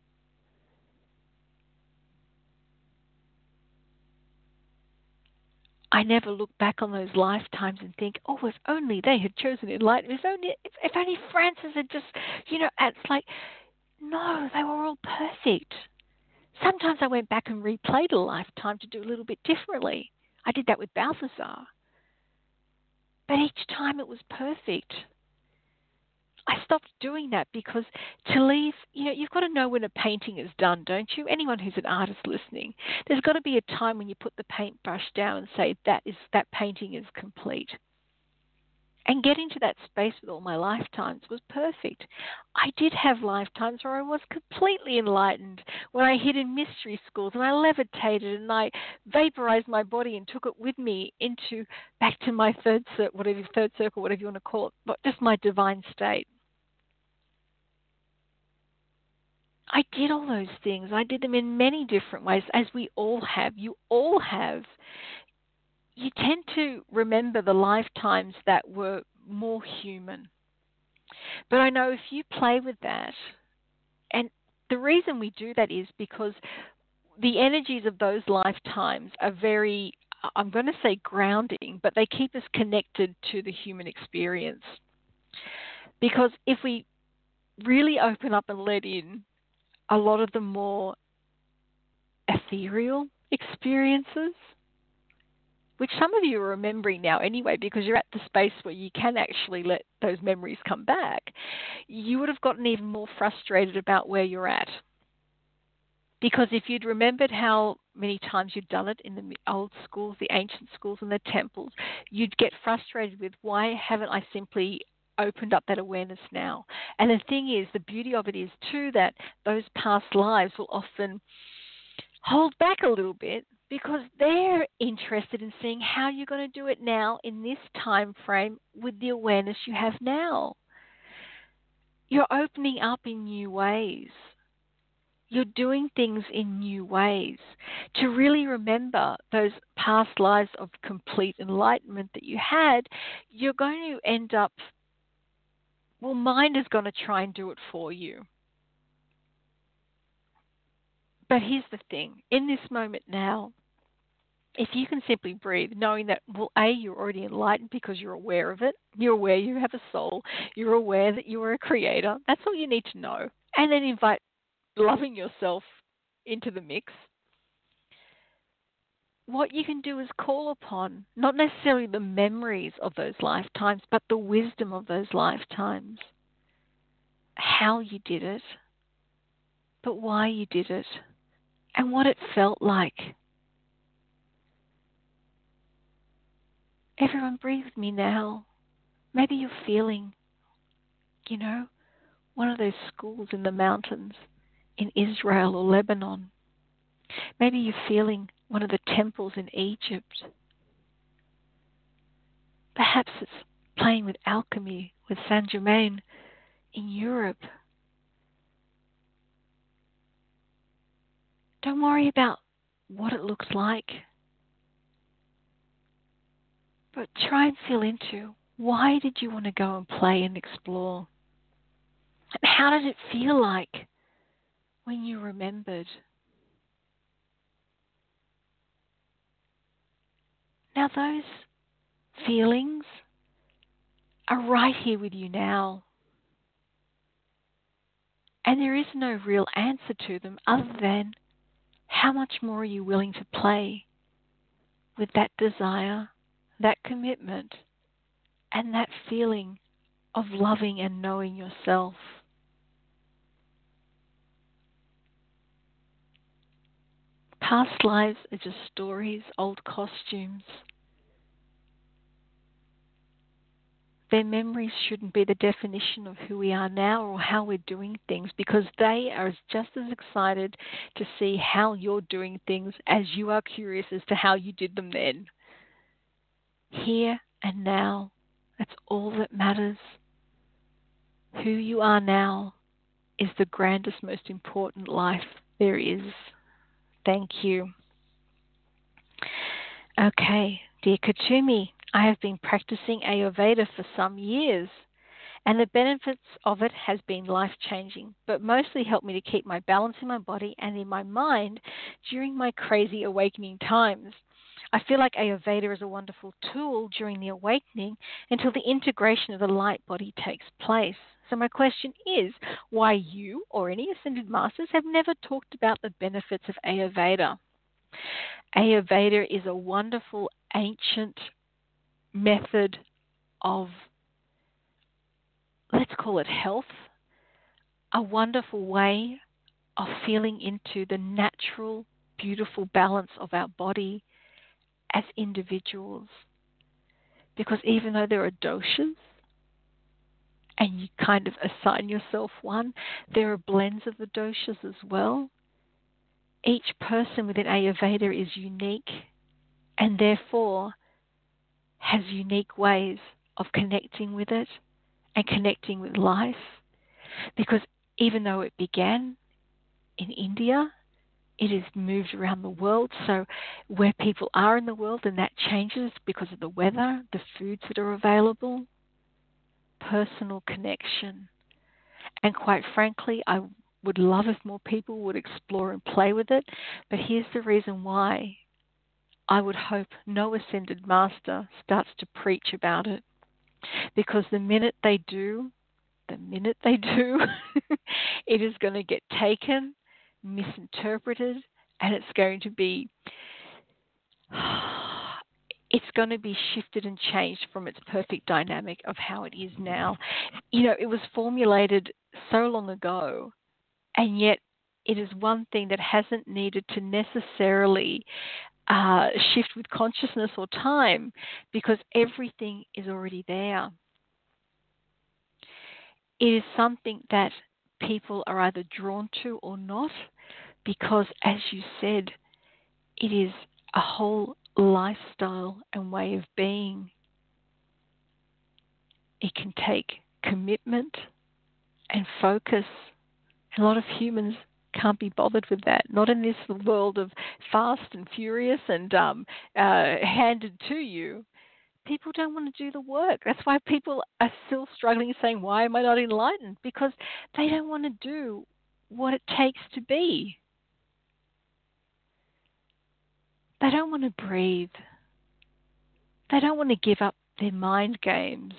I never look back on those lifetimes and think, oh, if only they had chosen enlightenment. If only, if, if only Francis had just, you know, it's like, no, they were all perfect. Sometimes I went back and replayed a lifetime to do a little bit differently. I did that with Balthasar. But each time it was perfect. I stopped doing that because to leave, you know, you've got to know when a painting is done, don't you? Anyone who's an artist listening, there's got to be a time when you put the paintbrush down and say that is that painting is complete. And getting to that space with all my lifetimes was perfect. I did have lifetimes where I was completely enlightened, when I hid in mystery schools and I levitated and I vaporized my body and took it with me into back to my third circle, whatever third circle, whatever you want to call it, but just my divine state. I did all those things. I did them in many different ways, as we all have. You all have. You tend to remember the lifetimes that were more human. But I know if you play with that, and the reason we do that is because the energies of those lifetimes are very, I'm going to say grounding, but they keep us connected to the human experience. Because if we really open up and let in a lot of the more ethereal experiences, which some of you are remembering now anyway, because you're at the space where you can actually let those memories come back, you would have gotten even more frustrated about where you're at. Because if you'd remembered how many times you'd done it in the old schools, the ancient schools and the temples, you'd get frustrated with, why haven't I simply opened up that awareness now? And the thing is, the beauty of it is too that those past lives will often hold back a little bit because they're interested in seeing how you're going to do it now in this time frame with the awareness you have now. You're opening up in new ways. You're doing things in new ways. To really remember those past lives of complete enlightenment that you had, you're going to end up, well, mind is going to try and do it for you. But here's the thing. In this moment now, if you can simply breathe, knowing that, well, A, you're already enlightened because you're aware of it. You're aware you have a soul. You're aware that you are a creator. That's all you need to know. And then invite loving yourself into the mix. What you can do is call upon not necessarily the memories of those lifetimes, but the wisdom of those lifetimes. How you did it, but why you did it, and what it felt like. Everyone breathe with me now. Maybe you're feeling, you know, one of those schools in the mountains in Israel or Lebanon. Maybe you're feeling one of the temples in Egypt. Perhaps it's playing with alchemy with Saint Germain in Europe. Don't worry about what it looks like, but try and feel into, why did you want to go and play and explore? And how did it feel like when you remembered? Now those feelings are right here with you now. And there is no real answer to them other than, how much more are you willing to play with that desire, that commitment, and that feeling of loving and knowing yourself? Past lives are just stories, old costumes. Their memories shouldn't be the definition of who we are now or how we're doing things, because they are just as excited to see how you're doing things as you are curious as to how you did them then. Here and now, that's all that matters. Who you are now is the grandest, most important life there is. Thank you. Okay, dear Kuthumi, I have been practicing Ayurveda for some years, and the benefits of it has been life-changing, but mostly helped me to keep my balance in my body and in my mind during my crazy awakening times. I feel like Ayurveda is a wonderful tool during the awakening until the integration of the light body takes place. So my question is, why you or any Ascended Masters have never talked about the benefits of Ayurveda? Ayurveda is a wonderful ancient method of, let's call it health, a wonderful way of feeling into the natural, beautiful balance of our body as individuals. Because even though there are doshas, and you kind of assign yourself one, there are blends of the doshas as well. Each person within Ayurveda is unique and therefore has unique ways of connecting with it and connecting with life. Because even though it began in India, it has moved around the world. So where people are in the world, and that changes because of the weather, the foods that are available, personal connection. And quite frankly, I would love if more people would explore and play with it. But here's the reason why I would hope no Ascended Master starts to preach about it. Because the minute they do, the minute they do, it is going to get taken, misinterpreted, and it's going to be it's going to be shifted and changed from its perfect dynamic of how it is now. You know, it was formulated so long ago, and yet it is one thing that hasn't needed to necessarily uh, shift with consciousness or time, because everything is already there. It is something that people are either drawn to or not, because, as you said, it is a whole lifestyle and way of being. It can take commitment and focus. A lot of humans can't be bothered with that. Not in this world of fast and furious and um, uh, handed to you. People don't want to do the work. That's why people are still struggling, saying, why am I not enlightened? Because they don't want to do what it takes to be. They don't want to breathe. They don't want to give up their mind games.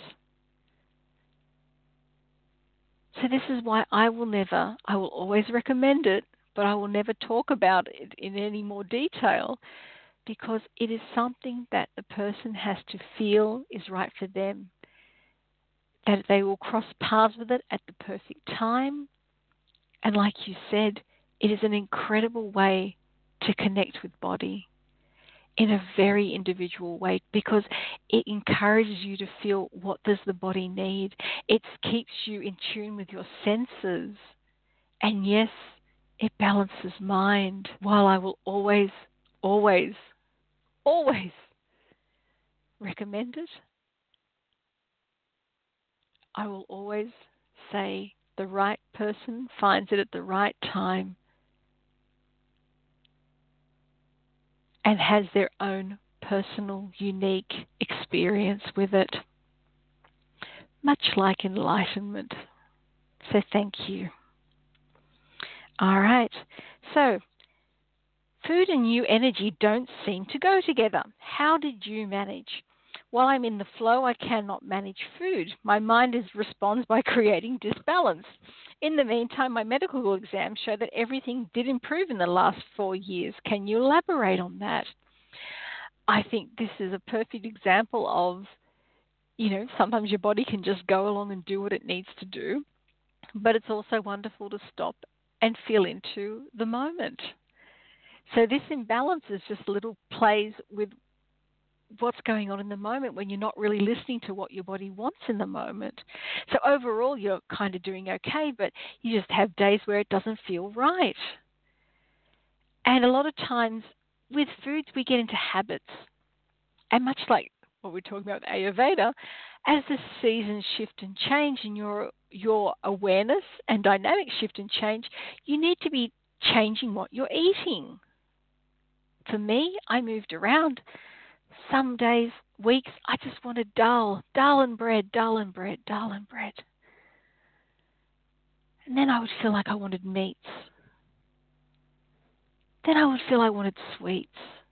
So this is why I will never, I will always recommend it, but I will never talk about it in any more detail, because it is something that the person has to feel is right for them, that they will cross paths with it at the perfect time. And like you said, it is an incredible way to connect with body in a very individual way, because it encourages you to feel, what does the body need? It keeps you in tune with your senses. And yes, it balances mind. While I will always, always, always recommend it, I will always say the right person finds it at the right time and has their own personal, unique experience with it, much like enlightenment. So thank you. All right. So food and new energy don't seem to go together. How did you manage? While I'm in the flow, I cannot manage food. My mind is, responds by creating disbalance. In the meantime, my medical exams show that everything did improve in the last four years. Can you elaborate on that? I think this is a perfect example of, you know, sometimes your body can just go along and do what it needs to do, but it's also wonderful to stop and feel into the moment. So this imbalance is just little plays with what's going on in the moment when you're not really listening to what your body wants in the moment. So overall, you're kind of doing okay, but you just have days where it doesn't feel right. And a lot of times with foods, we get into habits. And much like what we're talking about with Ayurveda, as the seasons shift and change and your your awareness and dynamics shift and change, you need to be changing what you're eating. For me, I moved around. Some days, weeks, I just wanted dal, dal and bread, dal and bread, dal and bread. And then I would feel like I wanted meats. Then I would feel I wanted sweets.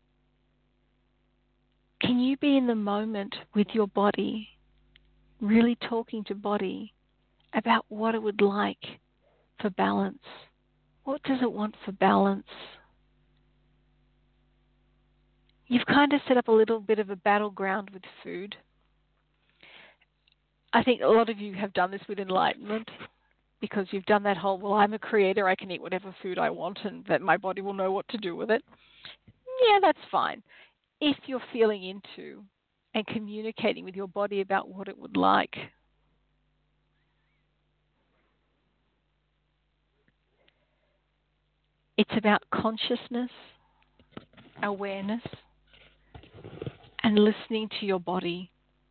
Can you be in the moment with your body, really talking to body about what it would like for balance? What does it want for balance? You've kind of set up a little bit of a battleground with food. I think a lot of you have done this with enlightenment, because you've done that whole, well, I'm a creator, I can eat whatever food I want and that my body will know what to do with it. Yeah, that's fine. If you're feeling into and communicating with your body about what it would like. It's about consciousness, awareness, and listening to your body.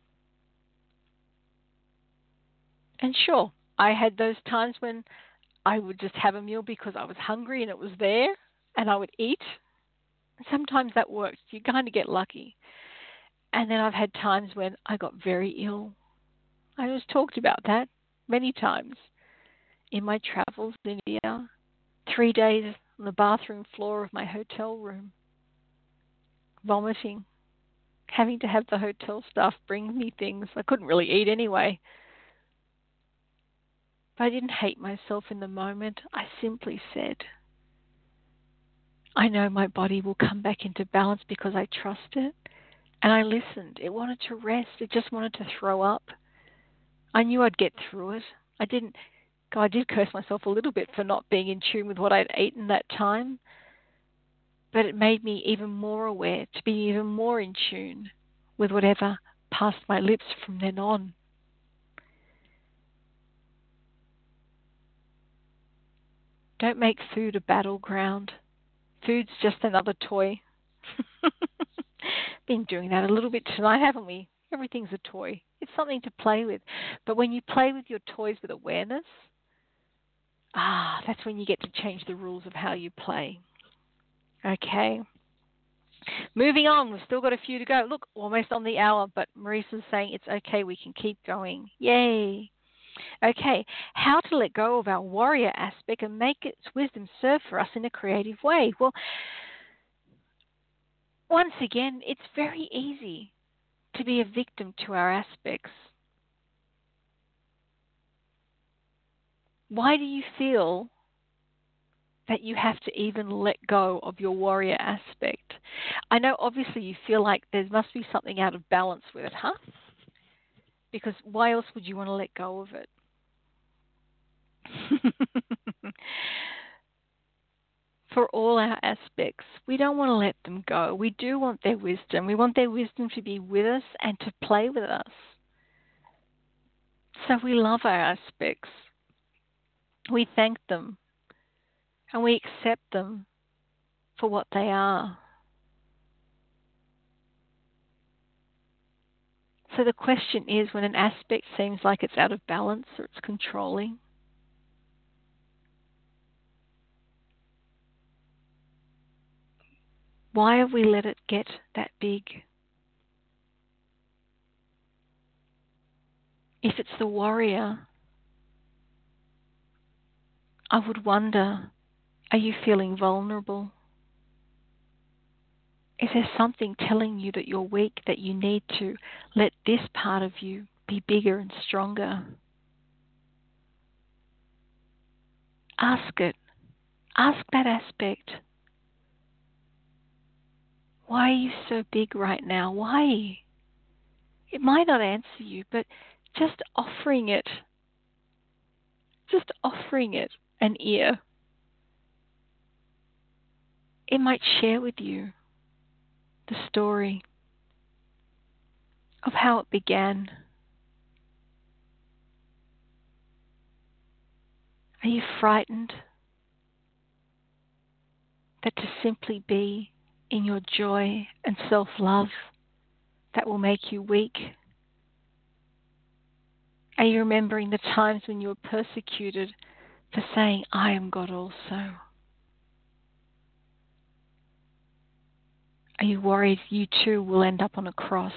And sure, I had those times when I would just have a meal because I was hungry and it was there, and I would eat. Sometimes that works. You kind of get lucky. And then I've had times when I got very ill. I just talked about that many times in my travels in India. Three days on the bathroom floor of my hotel room, vomiting, having to have the hotel staff bring me things. I couldn't really eat anyway. But I didn't hate myself in the moment. I simply said, I know my body will come back into balance because I trust it. And I listened. It wanted to rest. It just wanted to throw up. I knew I'd get through it. I didn't God, I did curse myself a little bit for not being in tune with what I'd eaten that time. But it made me even more aware to be even more in tune with whatever passed my lips from then on. Don't make food a battleground. Food's just another toy. Been doing that a little bit tonight, haven't we? Everything's a toy. It's something to play with. But when you play with your toys with awareness, ah, that's when you get to change the rules of how you play. Okay. Moving on. We've still got a few to go. Look, almost on the hour, but Marissa's saying it's okay. We can keep going. Yay. Okay. How to let go of our warrior aspect and make its wisdom serve for us in a creative way. Well, once again, it's very easy to be a victim to our aspects. Why do you feel that you have to even let go of your warrior aspect? I know obviously you feel like there must be something out of balance with it, huh? Because why else would you want to let go of it? For all our aspects, we don't want to let them go. We do want their wisdom. We want their wisdom to be with us and to play with us. So we love our aspects. We thank them. And we accept them for what they are. So the question is, when an aspect seems like it's out of balance or it's controlling, why have we let it get that big? If it's the warrior, I would wonder, are you feeling vulnerable? Is there something telling you that you're weak, that you need to let this part of you be bigger and stronger? Ask it. Ask that aspect. Why are you so big right now? Why? It might not answer you, but just offering it, just offering it an ear, it might share with you the story of how it began. Are you frightened that to simply be in your joy and self-love, that will make you weak? Are you remembering the times when you were persecuted for saying, I am God also? Are you worried you too will end up on a cross?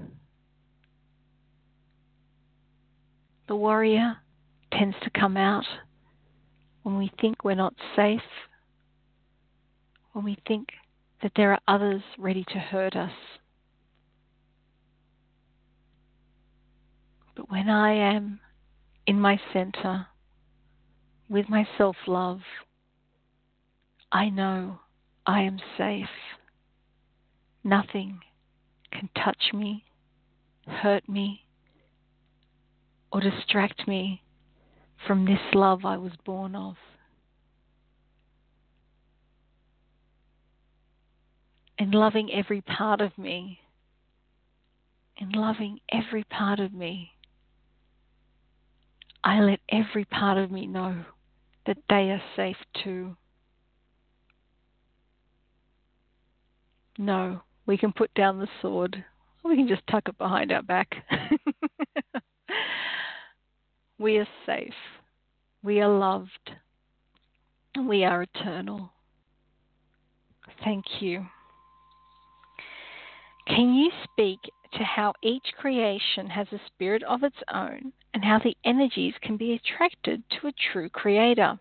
The warrior tends to come out when we think we're not safe, when we think that there are others ready to hurt us. But when I am in my center, with my self-love, I know I am safe. Nothing can touch me, hurt me, or distract me from this love I was born of. In loving every part of me, in loving every part of me, I let every part of me know that they are safe too. No, we can put down the sword, or we can just tuck it behind our back. We are safe. We are loved. And we are eternal. Thank you. Can you speak to how each creation has a spirit of its own and how the energies can be attracted to a true creator?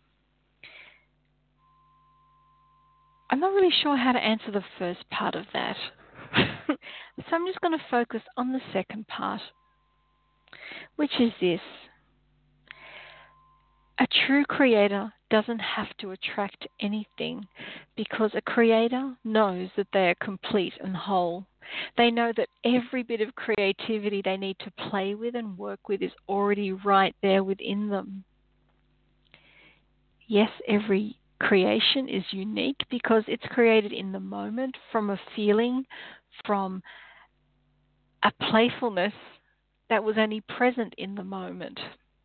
I'm not really sure how to answer the first part of that. So I'm just going to focus on the second part, which is this. A true creator doesn't have to attract anything because a creator knows that they are complete and whole. They know that every bit of creativity they need to play with and work with is already right there within them. Yes, every creation is unique because it's created in the moment from a feeling, from a playfulness that was only present in the moment.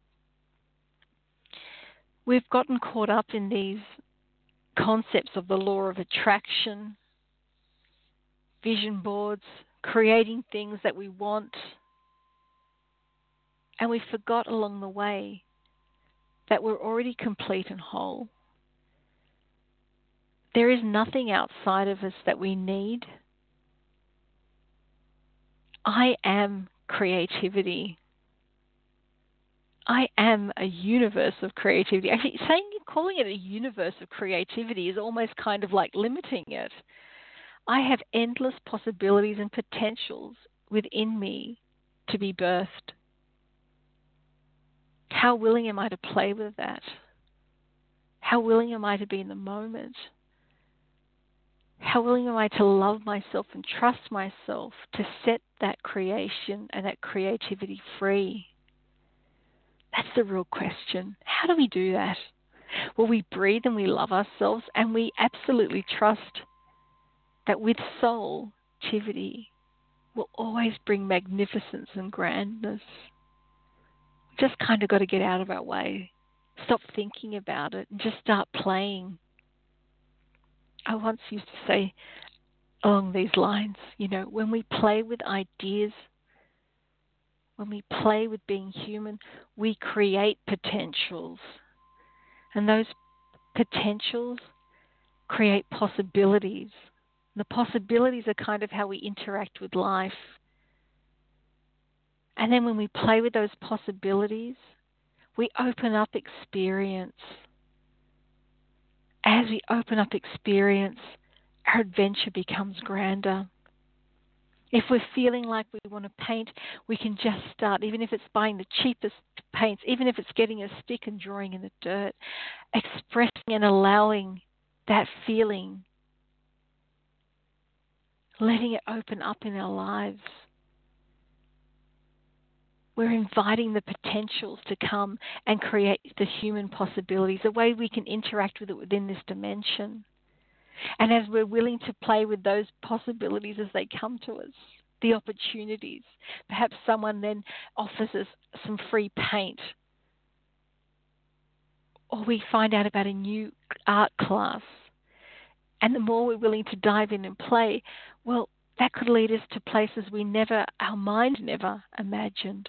We've gotten caught up in these concepts of the law of attraction, vision boards, creating things that we want, and we forgot along the way that we're already complete and whole. There is nothing outside of us that we need. I am creativity. I am a universe of creativity. Actually, saying calling it a universe of creativity is almost kind of like limiting it. I have endless possibilities and potentials within me to be birthed. How willing am I to play with that? How willing am I to be in the moment? How willing am I to love myself and trust myself to set that creation and that creativity free? That's the real question. How do we do that? Well, we breathe and we love ourselves, and we absolutely trust that with soul, activity will always bring magnificence and grandness. We just kind of got to get out of our way, stop thinking about it, and just start playing. I once used to say along these lines, you know, when we play with ideas, when we play with being human, we create potentials. And those potentials create possibilities. The possibilities are kind of how we interact with life. And then when we play with those possibilities, we open up experience. As we open up experience, our adventure becomes grander. If we're feeling like we want to paint, we can just start, even if it's buying the cheapest paints, even if it's getting a stick and drawing in the dirt, expressing and allowing that feeling, letting it open up in our lives. We're inviting the potentials to come and create the human possibilities, the way we can interact with it within this dimension. And as we're willing to play with those possibilities as they come to us, the opportunities, perhaps someone then offers us some free paint, or we find out about a new art class. And the more we're willing to dive in and play, well, that could lead us to places we never, our mind never imagined.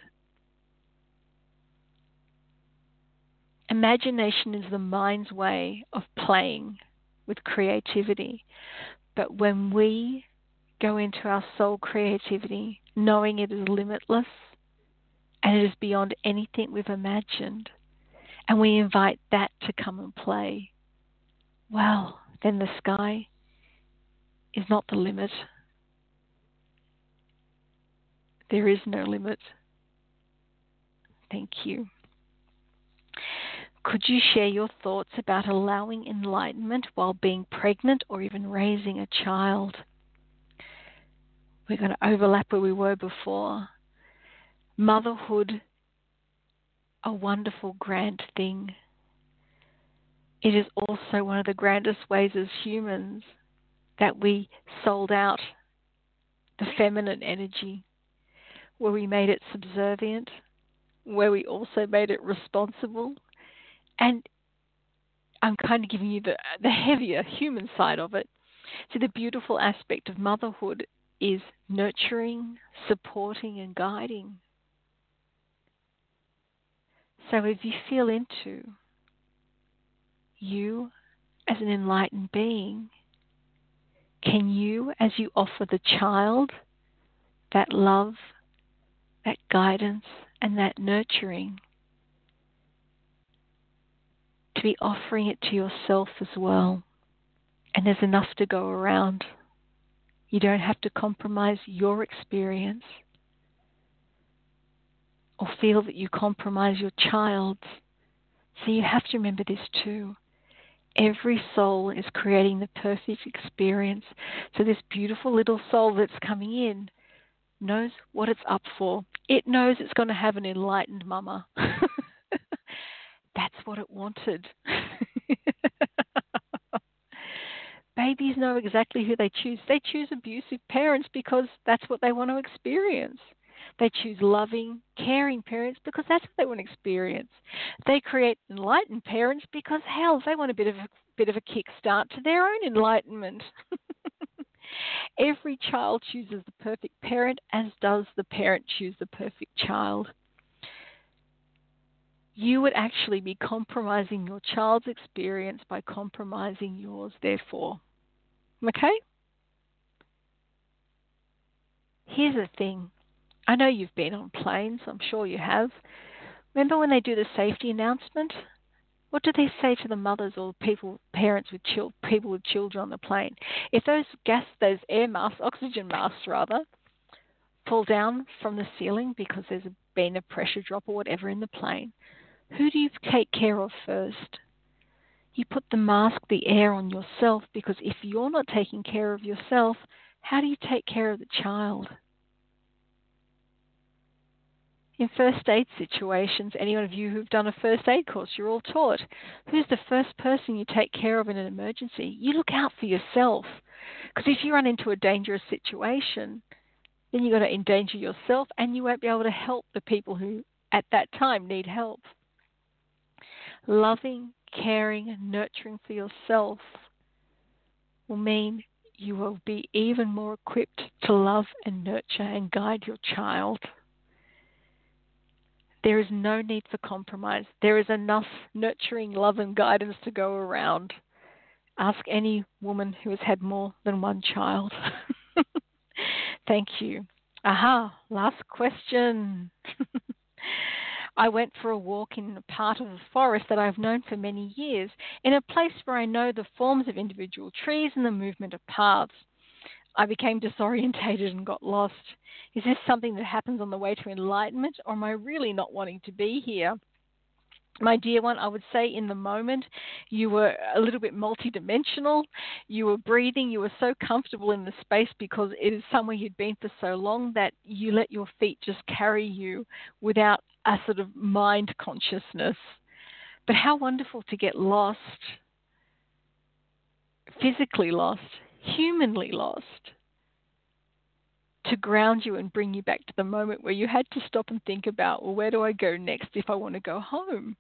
Imagination is the mind's way of playing with creativity. But when we go into our soul creativity, knowing it is limitless and it is beyond anything we've imagined, and we invite that to come and play, well, then the sky is not the limit. There is no limit. Thank you. Could you share your thoughts about allowing enlightenment while being pregnant or even raising a child? We're going to overlap where we were before. Motherhood, a wonderful, grand thing. It is also one of the grandest ways as humans that we sold out the feminine energy, where we made it subservient, where we also made it responsible. And I'm kind of giving you the, the heavier human side of it. So the beautiful aspect of motherhood is nurturing, supporting, and guiding. So if you feel into you as an enlightened being, can you, as you offer the child that love, that guidance, and that nurturing, to be offering it to yourself as well? And there's enough to go around. You don't have to compromise your experience or feel that you compromise your child's. So you have to remember this too. Every soul is creating the perfect experience. So this beautiful little soul that's coming in knows what it's up for. It knows it's going to have an enlightened mama. That's what it wanted. babies know exactly who they choose. They choose abusive parents because that's what they want to experience. They choose loving, caring parents because that's what they want to experience. They create enlightened parents because, hell, they want a bit of a bit of a kickstart to their own enlightenment. Every child chooses the perfect parent, as does the parent choose the perfect child. You would actually be compromising your child's experience by compromising yours, therefore. Okay? Here's the thing. I know you've been on planes. I'm sure you have. Remember when they do the safety announcement? What do they say to the mothers or people, parents with chil- people with children on the plane? If those gas, those air masks, oxygen masks rather, fall down from the ceiling because there's been a pressure drop or whatever in the plane, who do you take care of first? You put the mask, the air on yourself, because if you're not taking care of yourself, how do you take care of the child? In first aid situations, any of you who've done a first aid course, you're all taught, who's the first person you take care of in an emergency? You look out for yourself. Because if you run into a dangerous situation, then you've got to endanger yourself and you won't be able to help the people who at that time need help. Loving, caring, and nurturing for yourself will mean you will be even more equipped to love and nurture and guide your child. There is no need for compromise. There is enough nurturing, love, and guidance to go around. Ask any woman who has had more than one child. Thank you. Aha, last question. I went for a walk in a part of the forest that I've known for many years, in a place where I know the forms of individual trees and the movement of paths. I became disorientated and got lost. Is this something that happens on the way to enlightenment, or am I really not wanting to be here? My dear one, I would say in the moment you were a little bit multidimensional. You were breathing. You were so comfortable in the space because it is somewhere you'd been for so long that you let your feet just carry you without a sort of mind consciousness. But how wonderful to get lost, physically lost, humanly lost, to ground you and bring you back to the moment where you had to stop and think about, well, where do I go next if I want to go home?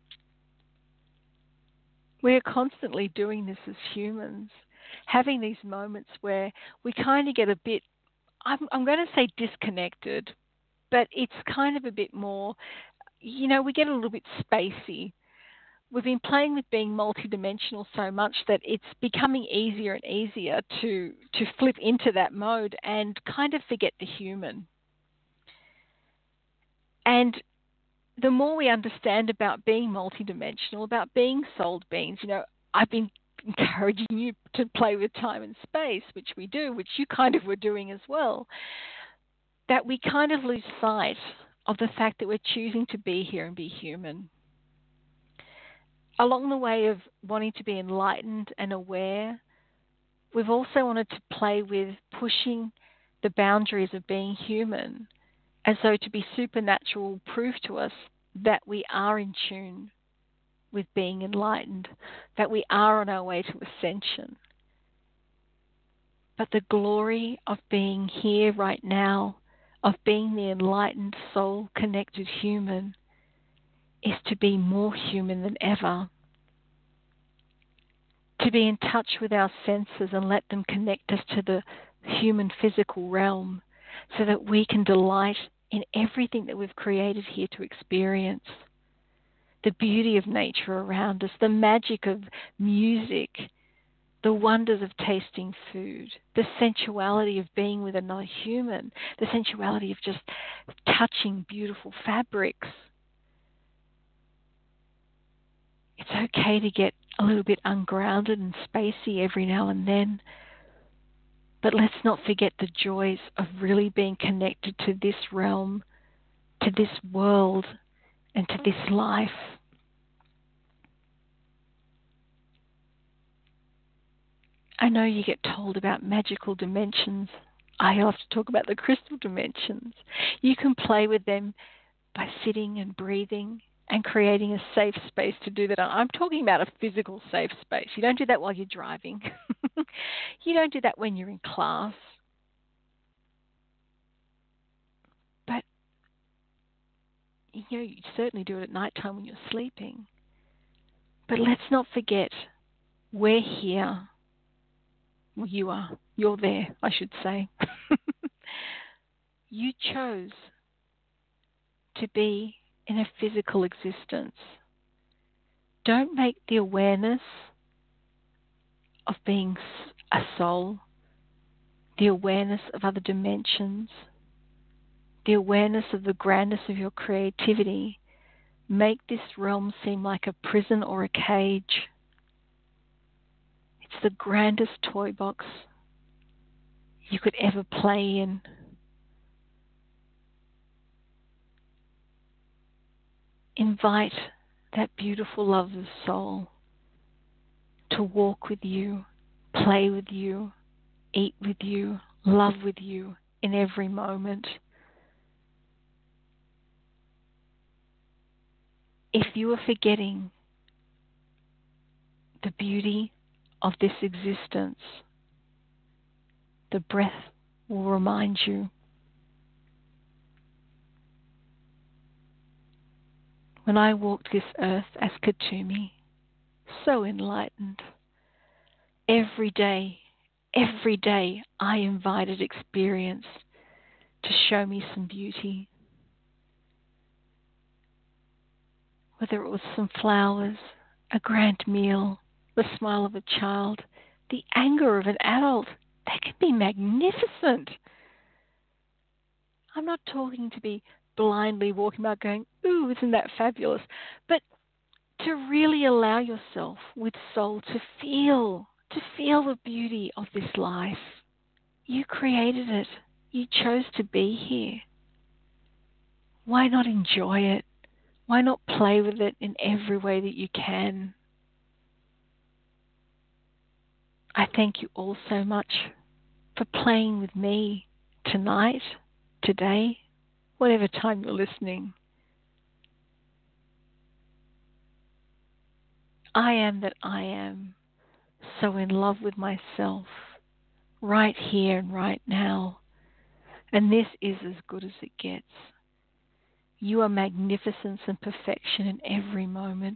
We are constantly doing this as humans, having these moments where we kind of get a bit, I'm, I'm going to say disconnected, but it's kind of a bit more, you know, we get a little bit spacey. We've been playing with being multidimensional so much that it's becoming easier and easier to, to flip into that mode and kind of forget the human. And the more we understand about being multidimensional, about being soul beings, you know, I've been encouraging you to play with time and space, which we do, which you kind of were doing as well, that we kind of lose sight of the fact that we're choosing to be here and be human. Along the way of wanting to be enlightened and aware, we've also wanted to play with pushing the boundaries of being human, as though to be supernatural will prove to us that we are in tune with being enlightened, that we are on our way to ascension. But the glory of being here right now, of being the enlightened, soul-connected human, is to be more human than ever. To be in touch with our senses and let them connect us to the human physical realm so that we can delight in everything that we've created here to experience. The beauty of nature around us, the magic of music, the wonders of tasting food, the sensuality of being with another human, the sensuality of just touching beautiful fabrics. It's okay to get a little bit ungrounded and spacey every now and then, but let's not forget the joys of really being connected to this realm, to this world, and to this life. I know you get told about magical dimensions. I love to talk about the crystal dimensions. You can play with them by sitting and breathing and creating a safe space to do that. I'm talking about a physical safe space. You don't do that while you're driving. You don't do that when you're in class. But you know, you certainly do it at night time when you're sleeping. But let's not forget, we're here. Well, you are. You're there, I should say. You chose to be in a physical existence. Don't make the awareness of being a soul, the awareness of other dimensions, the awareness of the grandness of your creativity, make this realm seem like a prison or a cage. It's the grandest toy box you could ever play in. Invite that beautiful love of soul to walk with you, play with you, eat with you, love with you in every moment. If you are forgetting the beauty of this existence, the breath will remind you. When I walked this earth as Kuthumi, so enlightened, every day, every day I invited experience to show me some beauty. Whether it was some flowers, a grand meal, the smile of a child, the anger of an adult, that can be magnificent. I'm not talking to be blindly walking about going, ooh, isn't that fabulous? But to really allow yourself with soul to feel, to feel the beauty of this life. You created it. You chose to be here. Why not enjoy it? Why not play with it in every way that you can? I thank you all so much for playing with me tonight, today, whatever time you're listening. I am that I am, so in love with myself, right here and right now. And this is as good as it gets. You are magnificence and perfection in every moment.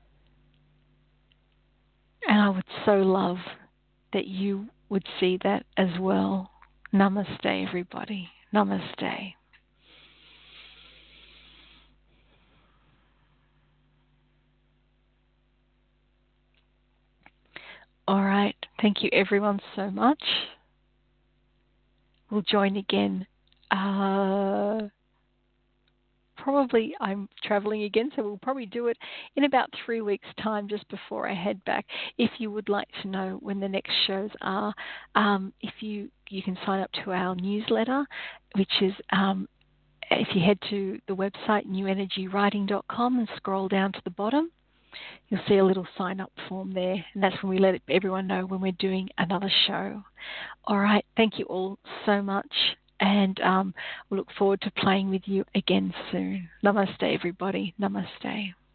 And I would so love that you would see that as well. Namaste, everybody. Namaste. All right. Thank you, everyone, so much. We'll join again. Uh, probably I'm traveling again, so we'll probably do it in about three weeks' time, just before I head back. If you would like to know when the next shows are, um, if you you can sign up to our newsletter, which is um, if you head to the website new energy writing dot com and scroll down to the bottom, you'll see a little sign-up form there, and that's when we let everyone know when we're doing another show. All right, thank you all so much, and um, we'll look forward to playing with you again soon. Namaste, everybody. Namaste.